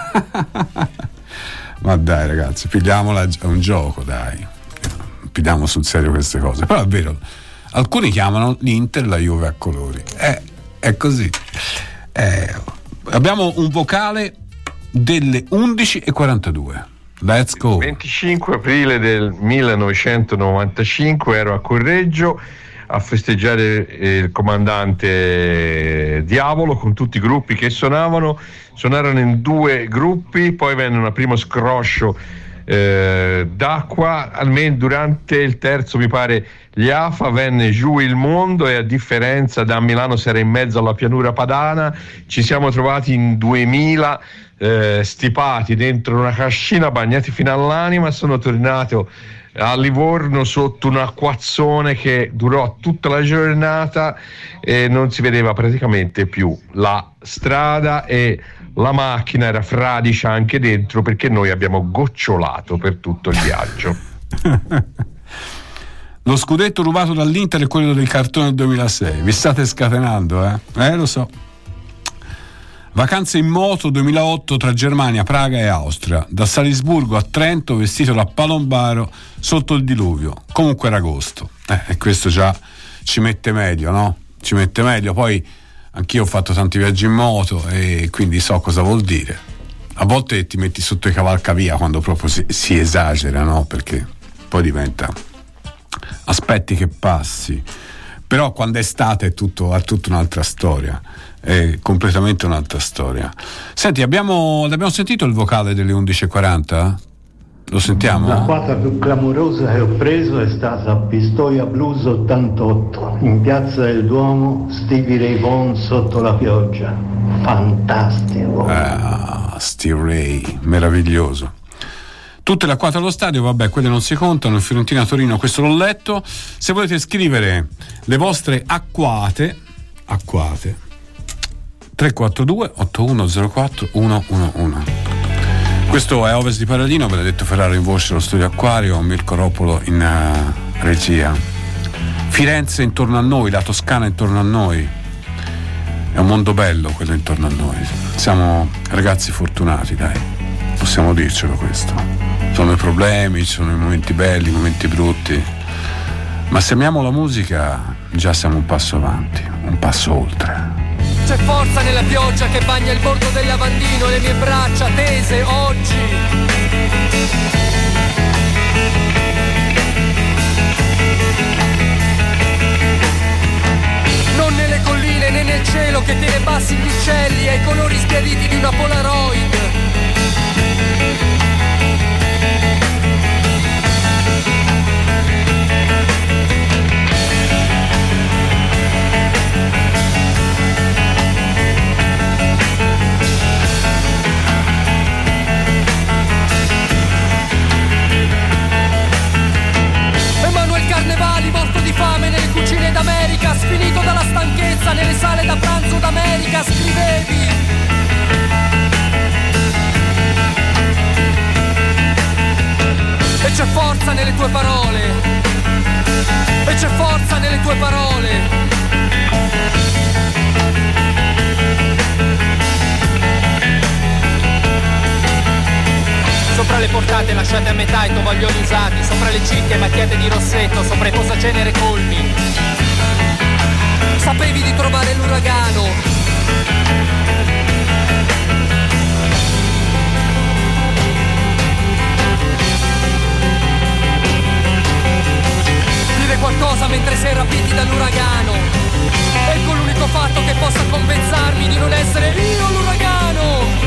Ma dai ragazzi, pigliamola, è un gioco, dai, pigliamo sul serio queste cose. Però è vero, alcuni chiamano l'Inter la Juve a colori, eh, è così. Eh, abbiamo un vocale delle undici e quarantadue. Let's go. venticinque aprile del millenovecentonovantacinque ero a Correggio a festeggiare il comandante Diavolo con tutti i gruppi che suonavano. Suonarono in due gruppi, poi venne un primo scroscio eh, d'acqua, almeno durante il terzo mi pare gli A F A, venne Giù il mondo e a differenza da Milano si era in mezzo alla pianura padana, ci siamo trovati in duemila eh, stipati dentro una cascina, bagnati fino all'anima. Sono tornato a Livorno sotto un acquazzone che durò tutta la giornata e non si vedeva praticamente più la strada e la macchina era fradicia anche dentro perché noi abbiamo gocciolato per tutto il viaggio. Lo scudetto rubato dall'Inter è quello del cartone del duemilasei. Vi state scatenando, eh? Eh, lo so. Vacanze in moto duemilaotto tra Germania, Praga e Austria. Da Salisburgo a Trento, vestito da palombaro sotto il diluvio. Comunque era agosto. Eh, e questo già ci mette meglio, no? Ci mette meglio. Poi anch'io ho fatto tanti viaggi in moto e quindi so cosa vuol dire. A volte ti metti sotto i cavalcavia quando proprio si, si esagera, no? Perché poi diventa aspetti che passi. Però quando è estate è tutto, è tutta un'altra storia, è completamente un'altra storia. Senti, abbiamo, l'abbiamo sentito il vocale delle undici e quaranta? Lo sentiamo? La quadra più clamorosa che ho preso è stata Pistoia Blues ottantotto, in piazza del Duomo, Stevie Ray Vaughan sotto la pioggia. Fantastico. Ah, Stevie Ray, meraviglioso. Tutte le acquate allo stadio, vabbè, quelle non si contano. In Fiorentina Torino, questo l'ho letto. Se volete scrivere le vostre acquate, acquate tre quattro due otto uno zero quattro uno uno uno. Questo è Ovest di Paradino, Benedetto Ferraro in voce allo studio Acquario, Mirko Roppolo in uh, regia. Firenze intorno a noi, la Toscana intorno a noi. È un mondo bello quello intorno a noi. Siamo ragazzi fortunati, dai. Possiamo dircelo questo. Sono i problemi, ci sono i momenti belli, i momenti brutti, ma se amiamo la musica già siamo un passo avanti, un passo oltre. C'è forza nella pioggia che bagna il bordo del lavandino, le mie braccia tese oggi. Non nelle colline né nel cielo che tiene bassi gli uccelli ai colori sbiaditi di una Polaroid. Carnevali, morto di fame nelle cucine d'America, sfinito dalla stanchezza nelle sale da pranzo d'America, scrivevi. E c'è forza nelle tue parole, e c'è forza nelle tue parole. Sopra le portate lasciate a metà i tovaglioli usati, sopra le cicche macchiate di rossetto, sopra i posacenere colmi. Sapevi di trovare l'uragano. Dire qualcosa mentre sei rapiti dall'uragano. Ecco l'unico fatto che possa compensarmi di non essere io l'uragano.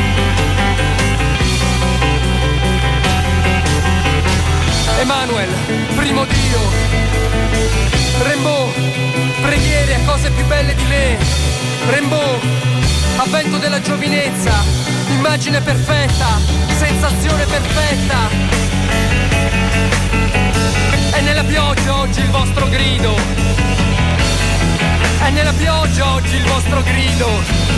Emanuel, primo Dio, Rimbaud, preghiere a cose più belle di me, Rimbaud, avvento della giovinezza, immagine perfetta, sensazione perfetta. È nella pioggia oggi il vostro grido, è nella pioggia oggi il vostro grido.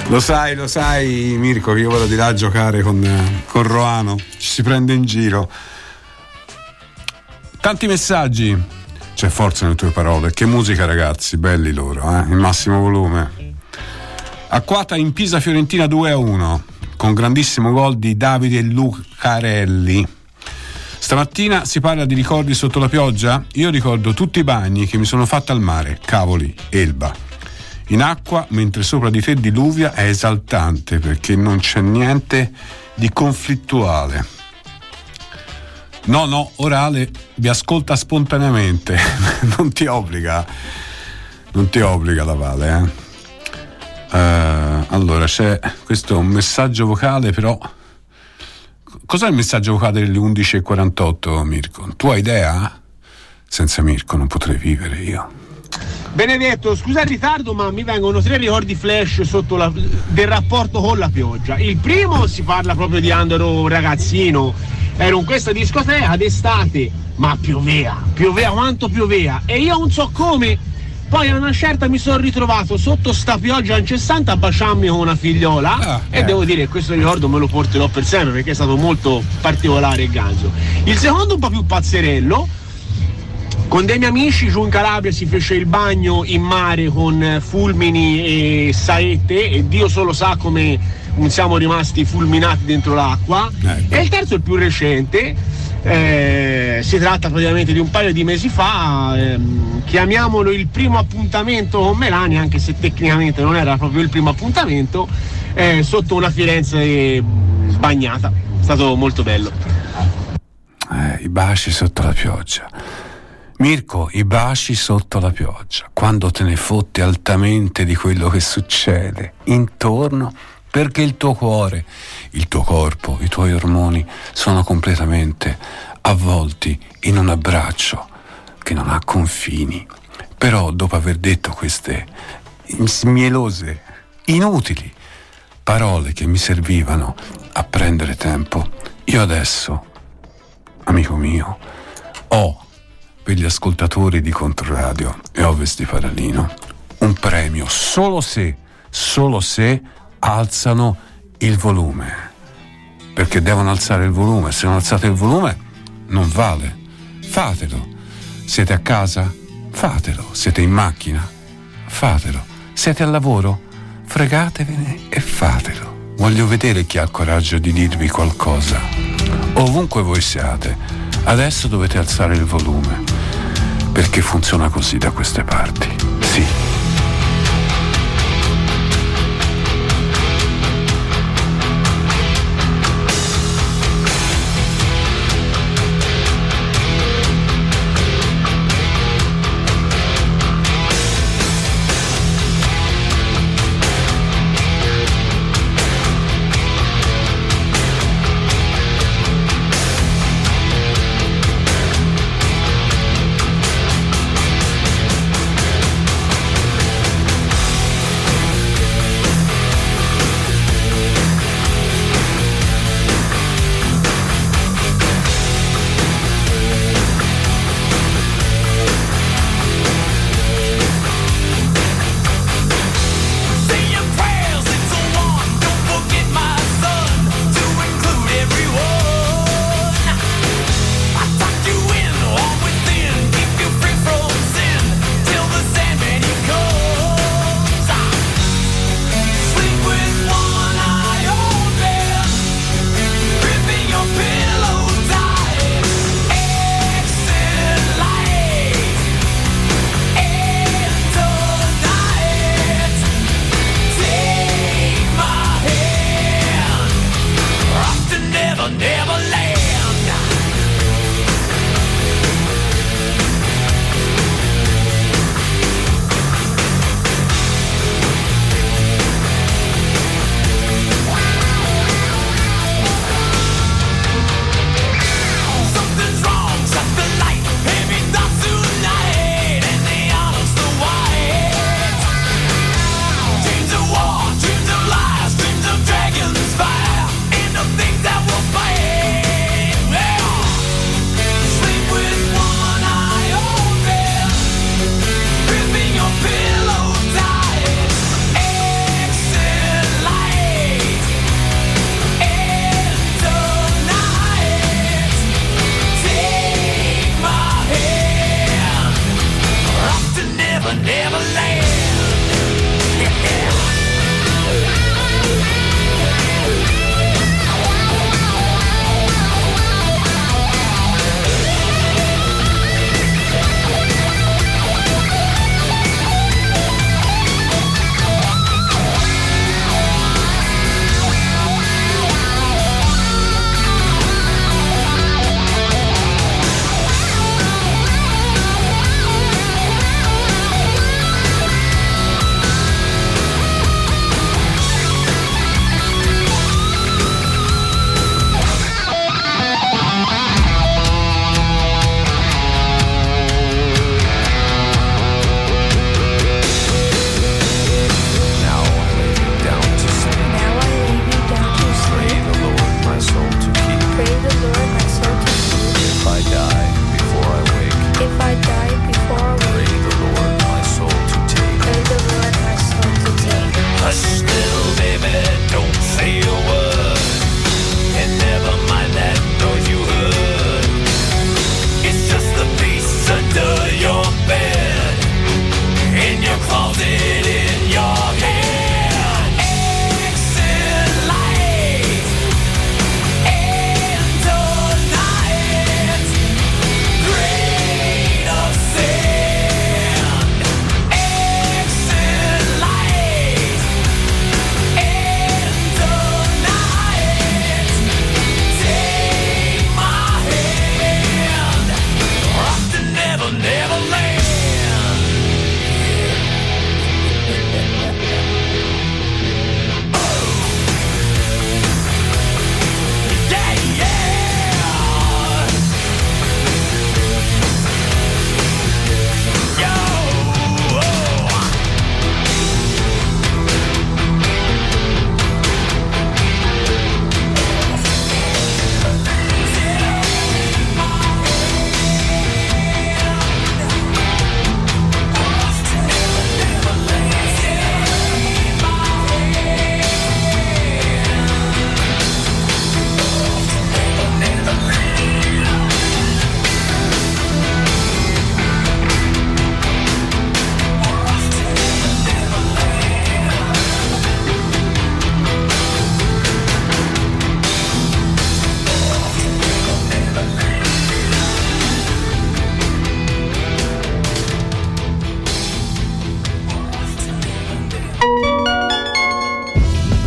Lo sai, lo sai Mirko, che io vado di là a giocare con, con Roano, ci si prende in giro. Tanti messaggi, c'è forza nelle tue parole. Che musica, ragazzi, belli loro, eh? Il massimo volume. Acquata in Pisa Fiorentina due a uno con grandissimo gol di Davide Lucarelli. Stamattina si parla di ricordi sotto la pioggia. Io ricordo tutti i bagni che mi sono fatta al mare, cavoli, Elba. In acqua, mentre sopra di te diluvia, è esaltante perché non c'è niente di conflittuale. No, no, Orale vi ascolta spontaneamente, non ti obbliga, non ti obbliga la Vale, eh. Uh, allora, c'è questo è un messaggio vocale, però. Cos'è il messaggio vocale delle undici e quarantotto, Mirko? Tu hai idea? Senza Mirko non potrei vivere io. Benedetto, scusa il ritardo, ma mi vengono tre ricordi flash sotto la, del rapporto con la pioggia. Il primo, si parla proprio di quando ero ragazzino, ero in questa discoteca d'estate, ma pioveva, pioveva quanto pioveva, e io non so come, poi a una certa mi sono ritrovato sotto sta pioggia incessante a baciarmi con una figliola, ah, e eh. devo dire che questo ricordo me lo porterò per sempre perché è stato molto particolare e ganzo. Il secondo un po' più pazzerello. Con dei miei amici giù in Calabria si fece il bagno in mare con fulmini e saette, e Dio solo sa come non siamo rimasti fulminati dentro l'acqua. Ecco. E il terzo, il più recente, eh, si tratta praticamente di un paio di mesi fa, ehm, chiamiamolo il primo appuntamento con Melania, anche se tecnicamente non era proprio il primo appuntamento, eh, sotto una Firenze bagnata. È stato molto bello. Eh, i baci sotto la pioggia. Mirko, i baci sotto la pioggia, quando te ne fotti altamente di quello che succede intorno, perché il tuo cuore, il tuo corpo, i tuoi ormoni sono completamente avvolti in un abbraccio che non ha confini. Però dopo aver detto queste mielose, inutili parole che mi servivano a prendere tempo, io adesso, amico mio, ho per gli ascoltatori di Controradio e Ovest di Paralino un premio solo se, solo se alzano il volume, perché devono alzare il volume. Se non alzate il volume non vale. Fatelo. Siete a casa? Fatelo. Siete in macchina? Fatelo. Siete al lavoro? Fregatevene e fatelo. Voglio vedere chi ha il coraggio di dirvi qualcosa. Ovunque voi siate, adesso dovete alzare il volume, perché funziona così da queste parti. Sì.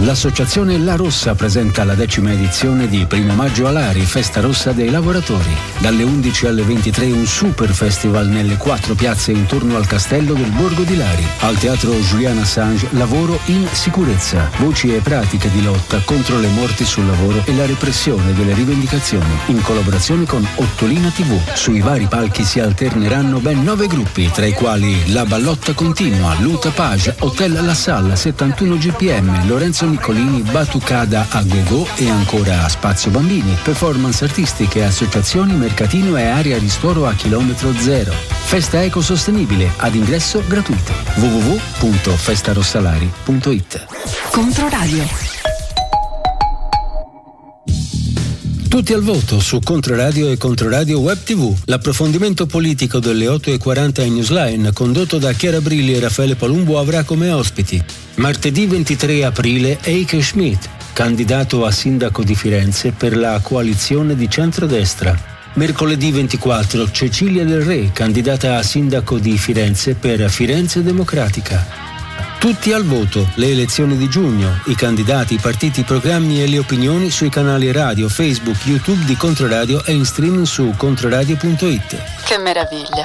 L'associazione La Rossa presenta la decima edizione di Primo Maggio a Lari, Festa Rossa dei Lavoratori. Dalle undici alle ventitré un super festival nelle quattro piazze intorno al castello del Borgo di Lari. Al teatro Julian Assange, lavoro in sicurezza, voci e pratiche di lotta contro le morti sul lavoro e la repressione delle rivendicazioni, in collaborazione con Ottolina tivù. Sui vari palchi si alterneranno ben nove gruppi, tra i quali La Ballotta Continua, Luta Page, Hotel La Salle, settantuno G P M, Lorenzo Nicolini, Batucada a Gogo e ancora Spazio Bambini, performance artistiche, associazioni, mercatino e area ristoro a chilometro zero. Festa ecosostenibile ad ingresso gratuito. w w w punto festarossalari punto it. Controradio. Tutti al voto su Controradio e Controradio Web tivù, l'approfondimento politico delle otto e quaranta in Newsline, condotto da Chiara Brilli e Raffaele Palumbo, avrà come ospiti martedì ventitré aprile Eike Schmidt, candidato a sindaco di Firenze per la coalizione di centrodestra. Mercoledì ventiquattro Cecilia Del Re, candidata a sindaco di Firenze per Firenze Democratica. Tutti al voto, le elezioni di giugno, i candidati, i partiti, i programmi e le opinioni sui canali radio, Facebook, YouTube di Controradio e in streaming su controradio punto it. Che meraviglia.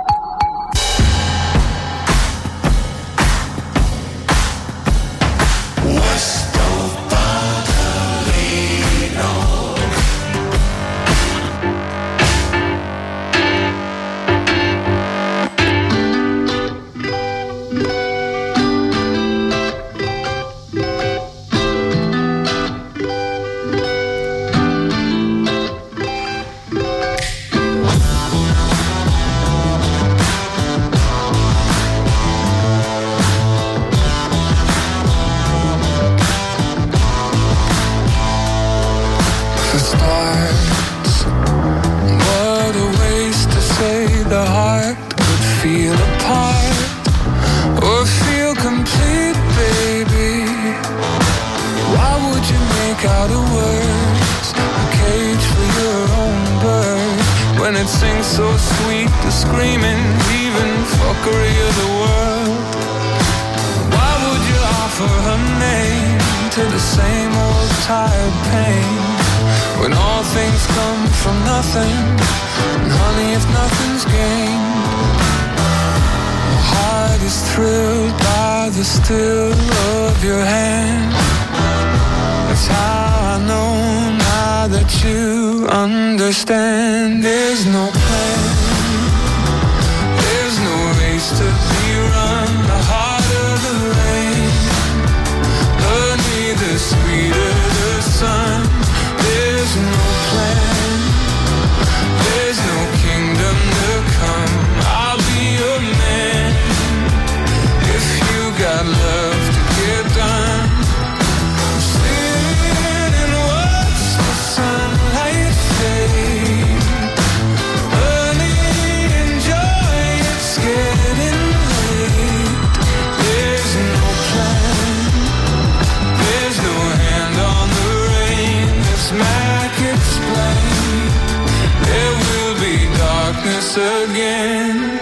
Again.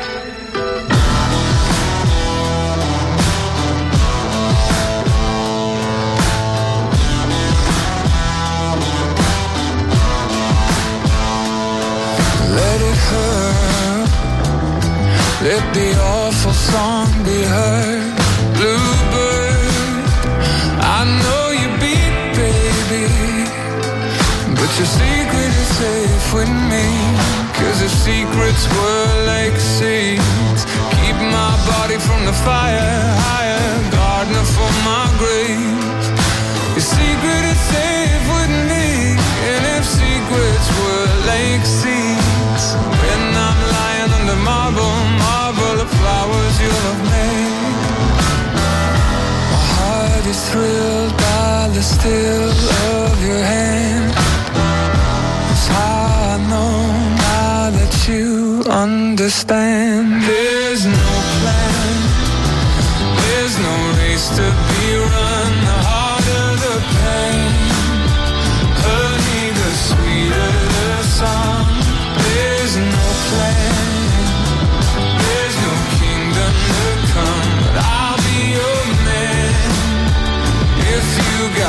Let it hurt. Let the awful song be heard. Bluebird, I know you beat, baby, but your secret is safe with me. Cause if secrets were like seeds, keep my body from the fire, higher, gardener for my grave. Your secret is safe with me, and if secrets were like seeds, when I'm lying under marble, marble the flowers you'll have made. My heart is thrilled by the still of your hand. That's how I know that you understand. There's no plan, there's no race to be run. The harder the pain, honey, the sweeter the song. There's no plan, there's no kingdom to come, but I'll be your man if you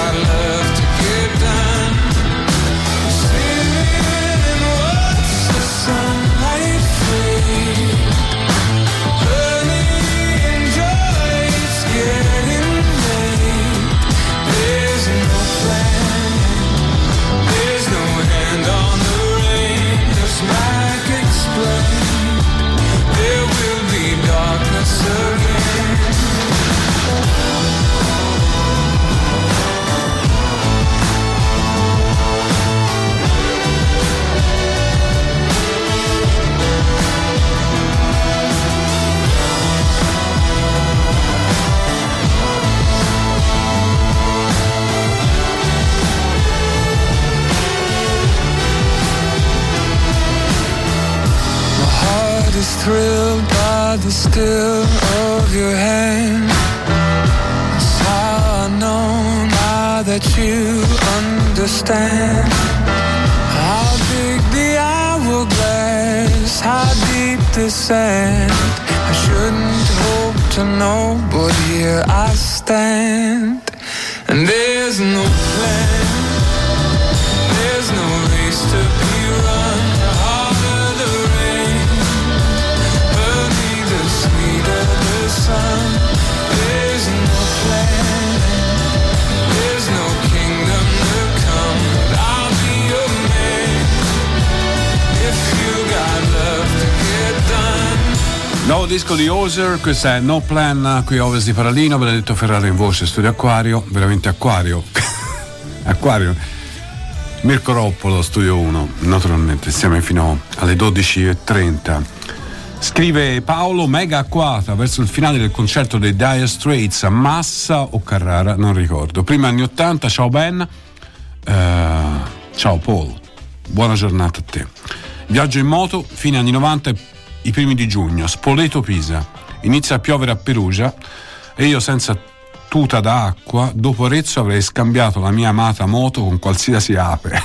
body's thrilled by the still of your hand. That's how I know now that you understand. How big the hourglass, how deep the sand. I shouldn't hope to know, but here I stand. And there's no plan, there's no race to be run. The harder the rain, early the sweeter the sun. There's no plan, there's no kingdom to come. I'll be your man if you got love to get done. Nuovo disco di Hoser, questa è No Plan, qui a Ovest di Paralino. Benedetto Ferrara in voce, studio Acquario, veramente Acquario. Acquario. Mirko Roppolo, studio uno. Naturalmente siamo fino alle dodici e trenta. Scrive Paolo, mega acquata verso il finale del concerto dei Dire Straits a Massa o Carrara, non ricordo. Prima anni ottanta, ciao Ben. Uh, ciao Paul, buona giornata a te. Viaggio in moto, fine anni novanta, i primi di giugno, Spoleto-Pisa. Inizia a piovere a Perugia e io senza tuta d'acqua, dopo Arezzo avrei scambiato la mia amata moto con qualsiasi ape.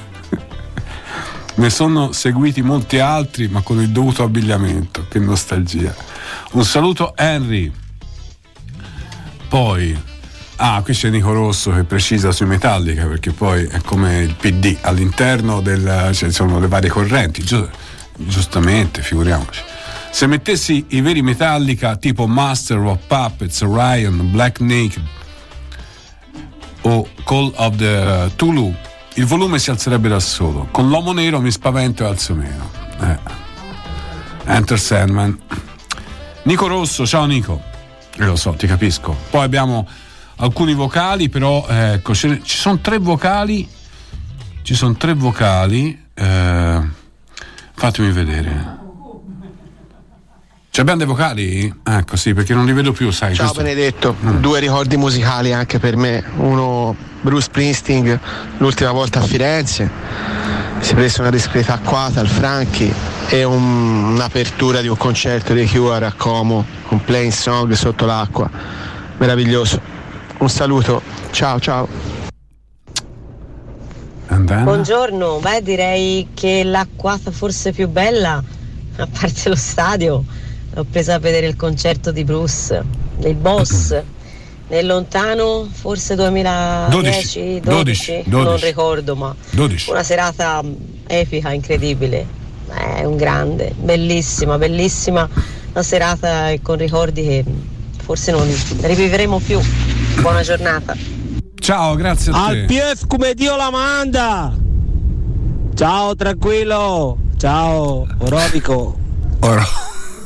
Ne sono seguiti molti altri, ma con il dovuto abbigliamento. Che nostalgia. Un saluto Henry. Poi ah, qui c'è Nico Rosso che precisa sui Metallica, perché poi è come il P D all'interno del, cioè sono le varie correnti, Giu, giustamente, figuriamoci. Se mettessi i veri Metallica tipo Master of Puppets, Orion, Black Naked o Call of the Tulu, il volume si alzerebbe da solo. Con l'uomo nero mi spavento e alzo meno. Eh. Enter Sandman. Nico Rosso, ciao Nico. Eh, lo so, ti capisco. Poi abbiamo alcuni vocali, però ecco, ci sono tre vocali. Ci sono tre vocali. Eh, fatemi vedere. Ci abbiamo dei vocali? Ecco, sì, perché non li vedo più, sai. Ciao questo... Benedetto, mm. due ricordi musicali anche per me. Uno, Bruce Springsteen, l'ultima volta a Firenze, si prese una discreta acquata al Franchi e un, un'apertura di un concerto dei Cure a Como con Playing Song sotto l'acqua. Meraviglioso. Un saluto, ciao ciao. Buongiorno, beh direi che l'acquata forse più bella, a parte lo stadio, l'ho presa a vedere il concerto di Bruce, del Boss, nel lontano forse duemiladieci, dodici, non ricordo, ma dodici. Una serata epica, incredibile, è un grande, bellissima, bellissima, una serata con ricordi che forse non rivivremo più. Buona giornata. Ciao, grazie a te. Al P F come Dio la manda. Ciao, tranquillo. Ciao, Orobico. Oro.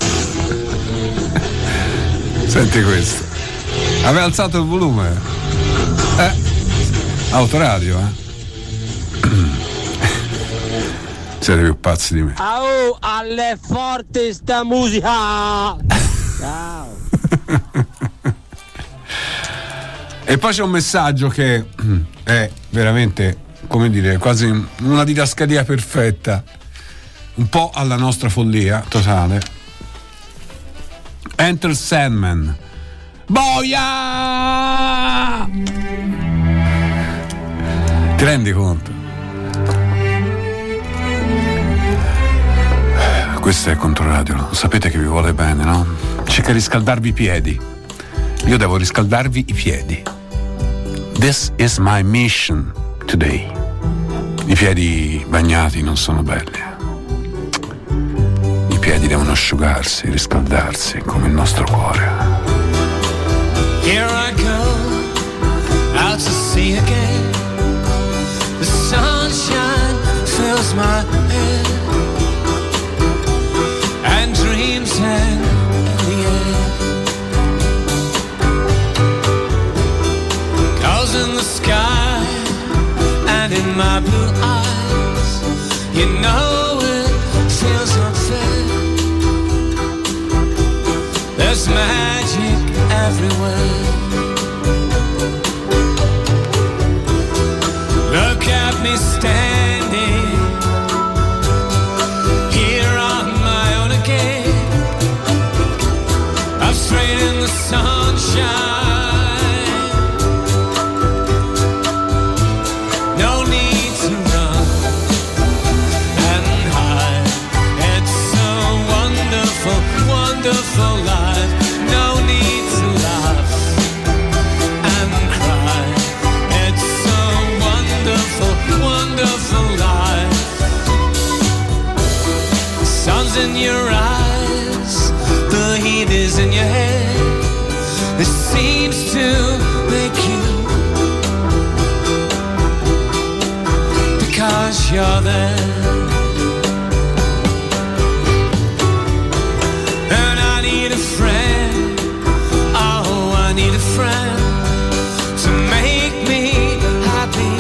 Senti questo. Aveva alzato il volume. Eh. Autoradio, eh. Siete più pazzi di me. Oh, alle forte sta musica. Ciao. E poi c'è un messaggio che è veramente, come dire, quasi una didascalia perfetta, un po' alla nostra follia totale. Enter Sandman. Boia! Ti rendi conto? Questo è Controradio, lo sapete che vi vuole bene, no? Cerca di riscaldarvi i piedi. Io devo riscaldarvi i piedi. This is my mission today. I piedi bagnati non sono belli. I piedi devono asciugarsi, riscaldarsi come il nostro cuore. Here I go, out to sea again. The sunshine fills my head, and dreams hang in the air. Clouds in the sky and in my blue eyes, you know it feels unfair. There's magic everywhere. Look at me standing here on my own again. sunshine. No need to run and hide. It's a wonderful, wonderful life. No need to laugh and cry. It's a wonderful, wonderful life. The sun's in your eyes, the heat is in your head. This seems to make you, because you're there. And I need a friend, oh, I need a friend to make me happy.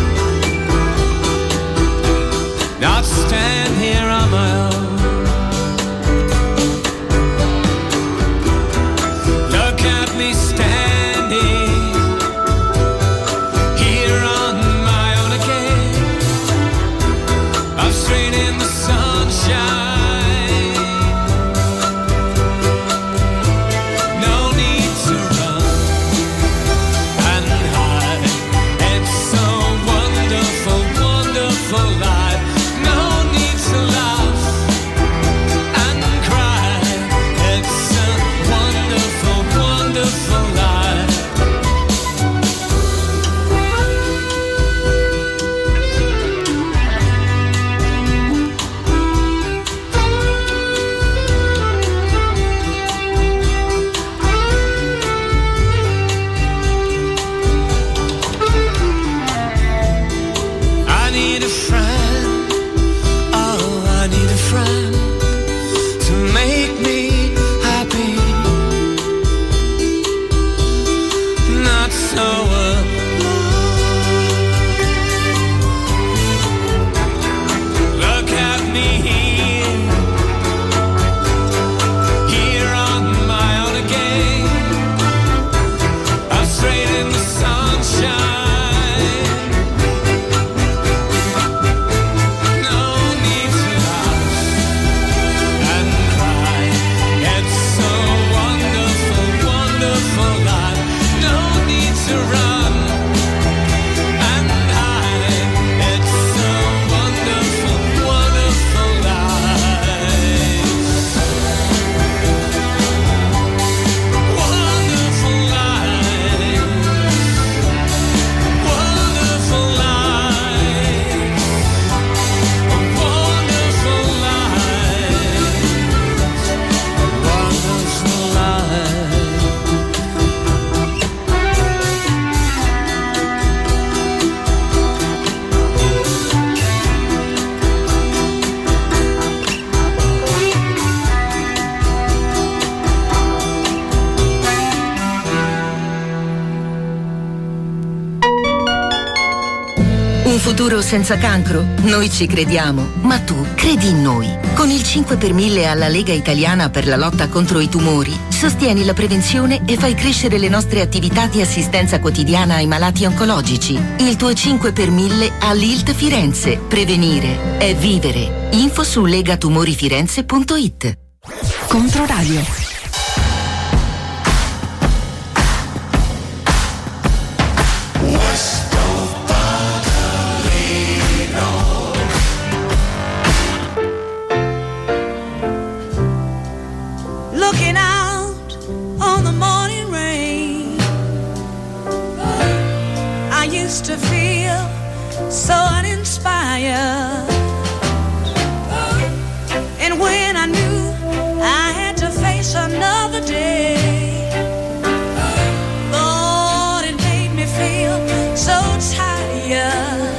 Not stand here on my own. Futuro senza cancro? Noi ci crediamo, ma tu credi in noi. Con il cinque per mille alla Lega Italiana per la lotta contro i tumori, sostieni la prevenzione e fai crescere le nostre attività di assistenza quotidiana ai malati oncologici. Il tuo cinque per mille all'I L T Firenze. Prevenire è vivere. Info su legatumorifirenze punto it. Controradio. To feel so uninspired, and when I knew I had to face another day, Lord, it made me feel so tired.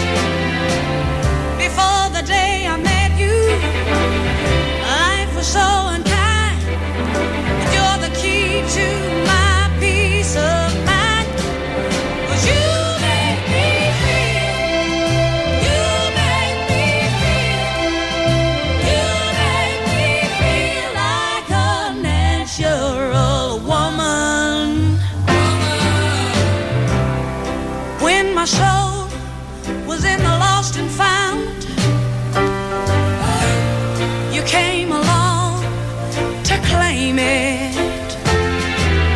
Before the day I met you, life was so unkind, and you're the key to my peace of mind. 'Cause you my soul was in the lost and found, you came along to claim it.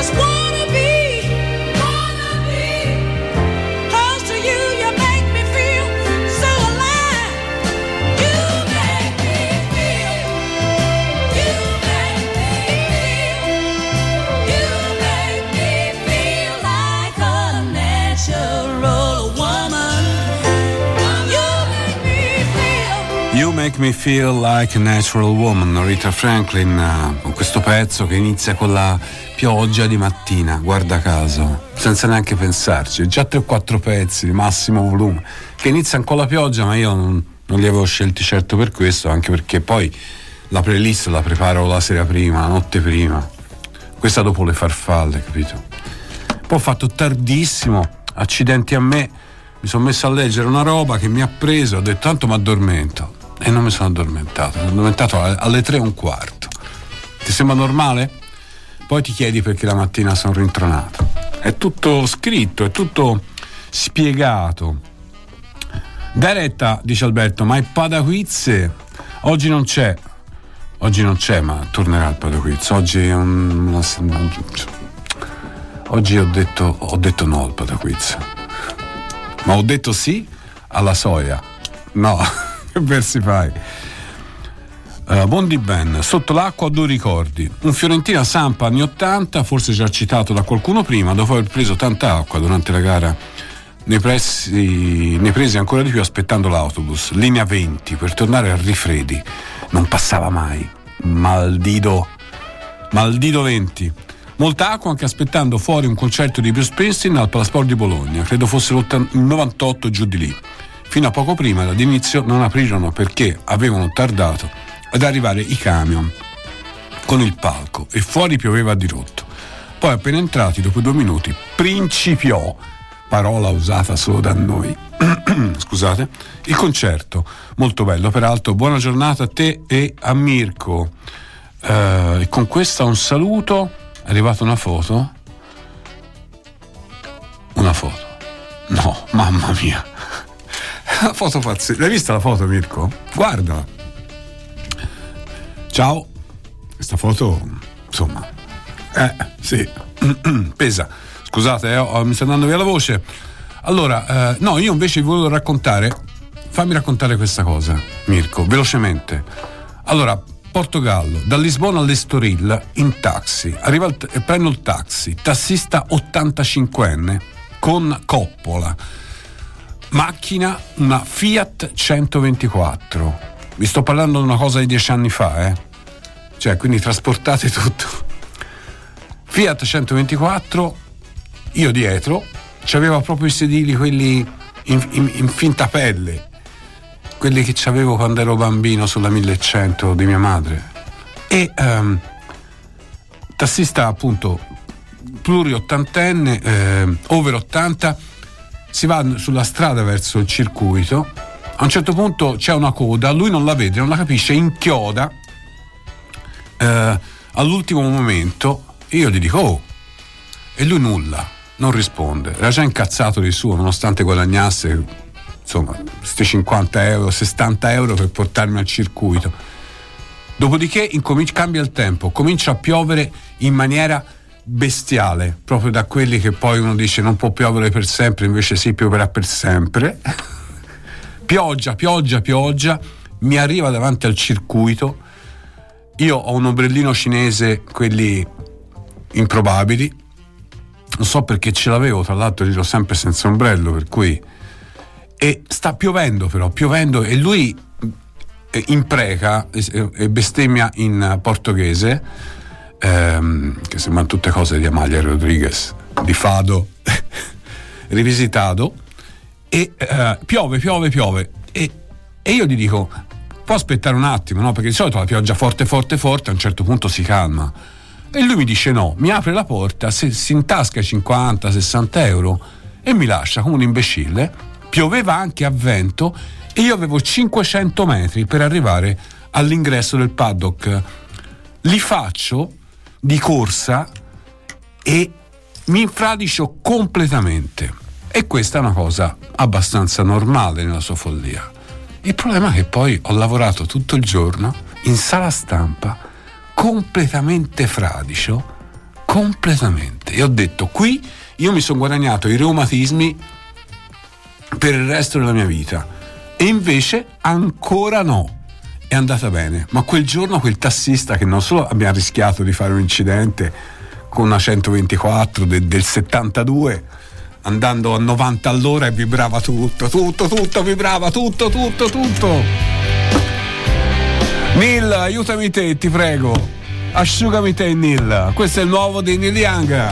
Just wanna be, wanna be close to you. You make me feel so alive. You make me feel, you make me feel, you make me feel like a natural woman. You make me feel. You Make Me Feel Like a Natural Woman, Rita Franklin, uh, con questo pezzo che inizia con la pioggia di mattina, guarda caso, senza neanche pensarci, già tre o quattro pezzi di massimo volume che iniziano con la pioggia, ma io non, non li avevo scelti certo per questo, anche perché poi la playlist la preparo la sera prima, la notte prima, questa dopo le farfalle, capito? Poi ho fatto tardissimo, accidenti a me, mi sono messo a leggere una roba che mi ha preso, ho detto tanto mi addormento. E non mi sono addormentato, mi sono addormentato alle tre e un quarto. Ti sembra normale? Poi ti chiedi perché la mattina sono rintronato. È tutto scritto, è tutto spiegato. Diretta, dice Alberto, ma il Padaquiz oggi non c'è. Oggi non c'è, ma tornerà il Padaquiz. Oggi è un, una, oggi ho detto, ho detto no al Padaquiz. Ma ho detto sì alla soia. No. Che versi fai? Uh, Bondi Ben, sotto l'acqua due ricordi. Un Fiorentina Sampa anni ottanta, forse già citato da qualcuno prima, dopo aver preso tanta acqua durante la gara, ne, pressi, ne presi ancora di più aspettando l'autobus, linea venti, per tornare a Rifredi. Non passava mai. Maldito, maldito venti. Molta acqua anche aspettando fuori un concerto di Bruce Springsteen al Palasport di Bologna, credo fosse il novantotto, giù di lì. Fino a poco prima dall'inizio non aprirono perché avevano tardato ad arrivare i camion con il palco e fuori pioveva a dirotto. Poi appena entrati, dopo due minuti, principiò, parola usata solo da noi, scusate, il concerto. Molto bello, peraltro. Buona giornata a te e a Mirko. Uh, e con questa un saluto. È arrivata una foto? Una foto. No, mamma mia. La foto pazzesca. L'hai vista la foto, Mirko? Guardala. Ciao. Questa foto, insomma, eh, sì, pesa. Scusate, eh, mi sta andando via la voce. Allora, eh, no, io invece vi volevo raccontare, fammi raccontare questa cosa, Mirko, velocemente. Allora, Portogallo, da Lisbona all'Estoril, in taxi. Arriva il t- prendo il taxi, tassista ottantacinquenne, con coppola. Macchina, una Fiat centoventiquattro. Vi sto parlando di una cosa di dieci anni fa, eh. Cioè, quindi trasportate tutto. Fiat centoventiquattro, io dietro, c'aveva proprio i sedili, quelli in, in, in finta pelle, quelli che c'avevo quando ero bambino sulla millecento di mia madre. E um, tassista appunto pluriottantenne, eh, over ottanta. Si va sulla strada verso il circuito, a un certo punto c'è una coda, lui non la vede, non la capisce, inchioda eh, all'ultimo momento e io gli dico oh, e lui nulla, non risponde, era già incazzato di suo nonostante guadagnasse insomma questi cinquanta euro, sessanta euro per portarmi al circuito. Dopodiché incomincia, cambia il tempo, comincia a piovere in maniera bestiale, proprio da quelli che poi uno dice non può piovere per sempre, invece sì, pioverà per sempre. pioggia, pioggia, pioggia, mi arriva davanti al circuito, io ho un ombrellino cinese, quelli improbabili, non so perché ce l'avevo, tra l'altro ero sempre senza ombrello, per cui, e sta piovendo però, piovendo, e lui impreca e bestemmia in portoghese, Ehm, che sembrano tutte cose di Amalia Rodriguez, di Fado rivisitato, e eh, piove, piove, piove e, e io gli dico può aspettare un attimo, no? Perché di solito la pioggia forte, forte, forte a un certo punto si calma, e lui mi dice no, mi apre la porta, se, si intasca cinquanta sessanta euro e mi lascia come un imbecille. Pioveva anche a vento e io avevo cinquecento metri per arrivare all'ingresso del paddock. Li faccio di corsa e mi infradicio completamente, e questa è una cosa abbastanza normale nella sua follia. Il problema è che poi ho lavorato tutto il giorno in sala stampa completamente fradicio, completamente, e ho detto: qui io mi sono guadagnato i reumatismi per il resto della mia vita. E invece ancora no, è andata bene. Ma quel giorno quel tassista, che non solo abbiamo rischiato di fare un incidente con una centoventiquattro de, del settantadue, andando a novanta all'ora, e vibrava tutto, tutto, tutto, vibrava tutto, tutto, tutto. Neil, aiutami te, ti prego, asciugami te, Neil. Questo è il nuovo di Neil Young.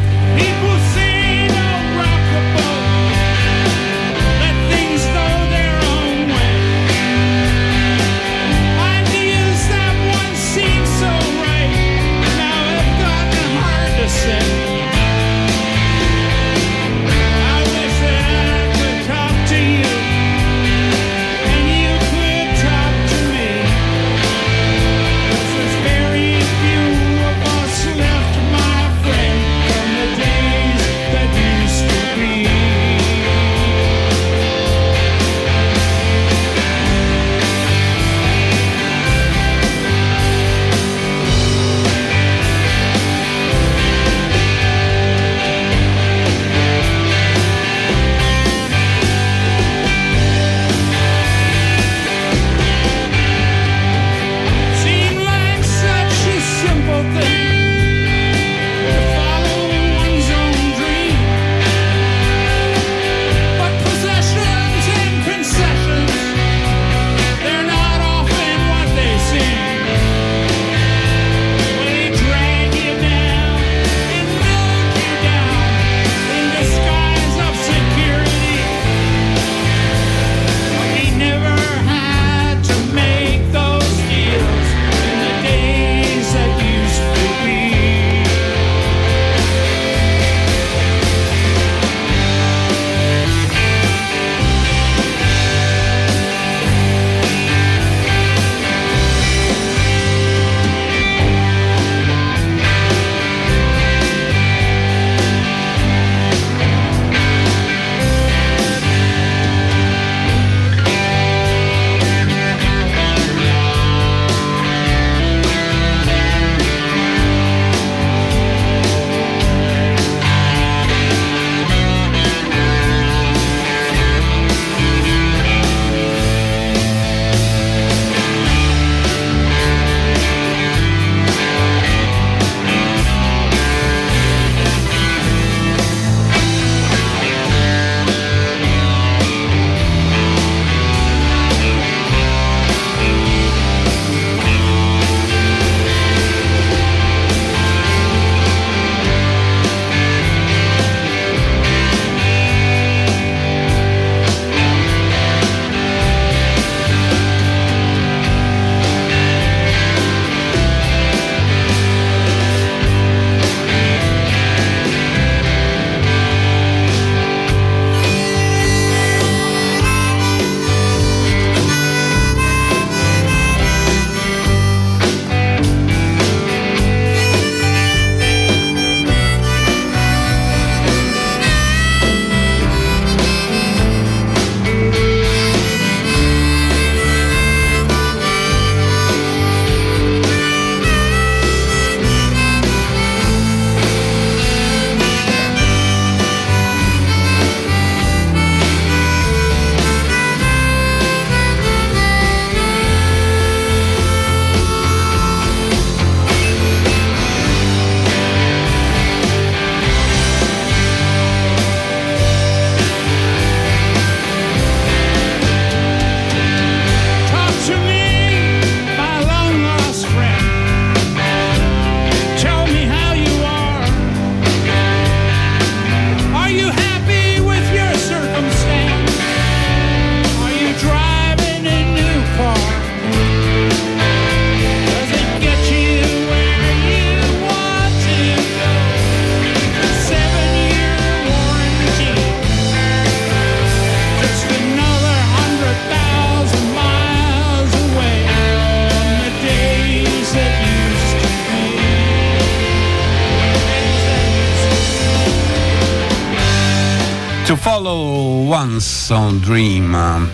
To Follow Once on Dream,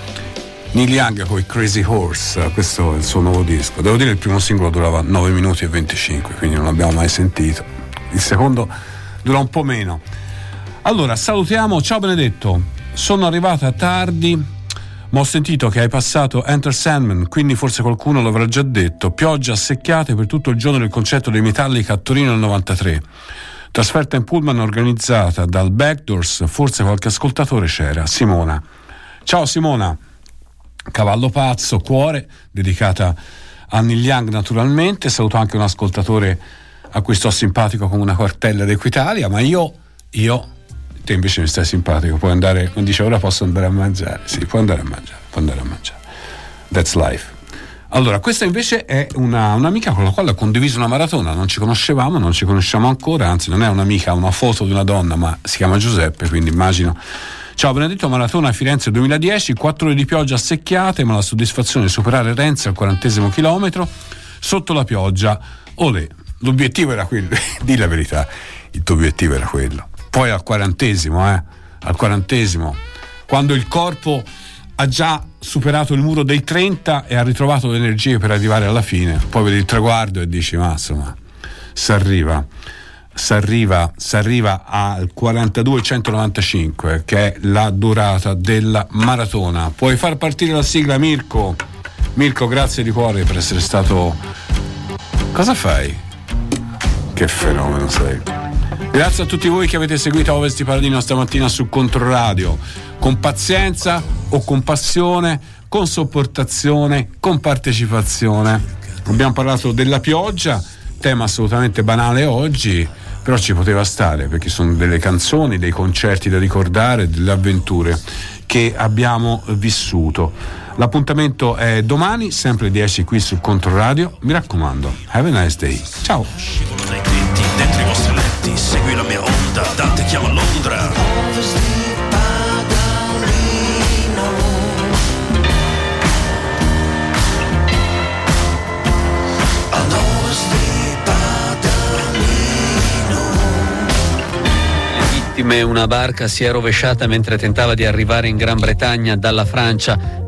Neil Young con i Crazy Horse, questo è il suo nuovo disco. Devo dire il primo singolo durava nove minuti e venticinque, quindi non l'abbiamo mai sentito. il secondo dura un po' meno. Allora, salutiamo, ciao Benedetto, sono arrivata tardi, ma ho sentito che hai passato Enter Sandman, quindi forse qualcuno l'avrà già detto. Pioggia a secchiate per tutto il giorno del concerto dei Metallica a Torino nel novantatré. Trasferta in pullman organizzata dal Backdoors, forse qualche ascoltatore c'era. Simona. Ciao Simona. Cavallo pazzo, cuore, dedicata a Neil Young naturalmente. Saluto anche un ascoltatore a cui sto simpatico come una cartella d'Equitalia, ma io, io, te invece mi stai simpatico, puoi andare, come dice ora posso andare a mangiare, sì, puoi andare a mangiare, puoi andare a mangiare. That's life. Allora, questa invece è una, un'amica con la quale ho condiviso una maratona, non ci conoscevamo, non ci conosciamo ancora, anzi non è un'amica, ha una foto di una donna, ma si chiama Giuseppe, quindi immagino. Ciao Benedetto, maratona a Firenze duemiladieci, quattro ore di pioggia a secchiate, ma la soddisfazione di superare Renzi al quarantesimo chilometro, sotto la pioggia, olè, l'obiettivo era quello, di la verità, il tuo obiettivo era quello. Poi al quarantesimo, eh, al quarantesimo, quando il corpo ha già superato il muro dei trenta e ha ritrovato le energie per arrivare alla fine, poi vedi il traguardo e dici, ma insomma, si arriva. Si arriva, si arriva al quarantadue centonovantacinque, che è la durata della maratona. Puoi far partire la sigla, Mirko? Mirko, grazie di cuore per essere stato... Cosa fai? Che fenomeno sei. Grazie a tutti voi che avete seguito Ovest di Paladino stamattina su Controradio, con pazienza o con passione, con sopportazione, con partecipazione. Abbiamo parlato della pioggia, tema assolutamente banale oggi, però ci poteva stare perché sono delle canzoni, dei concerti da ricordare, delle avventure che abbiamo vissuto. L'appuntamento è domani, sempre dieci qui su Controradio. Mi raccomando, have a nice day. Ciao. Dentro i vostri letti, segui la mia onda, Dante chiama Londra. Una barca si è rovesciata mentre tentava di arrivare in Gran Bretagna dalla Francia.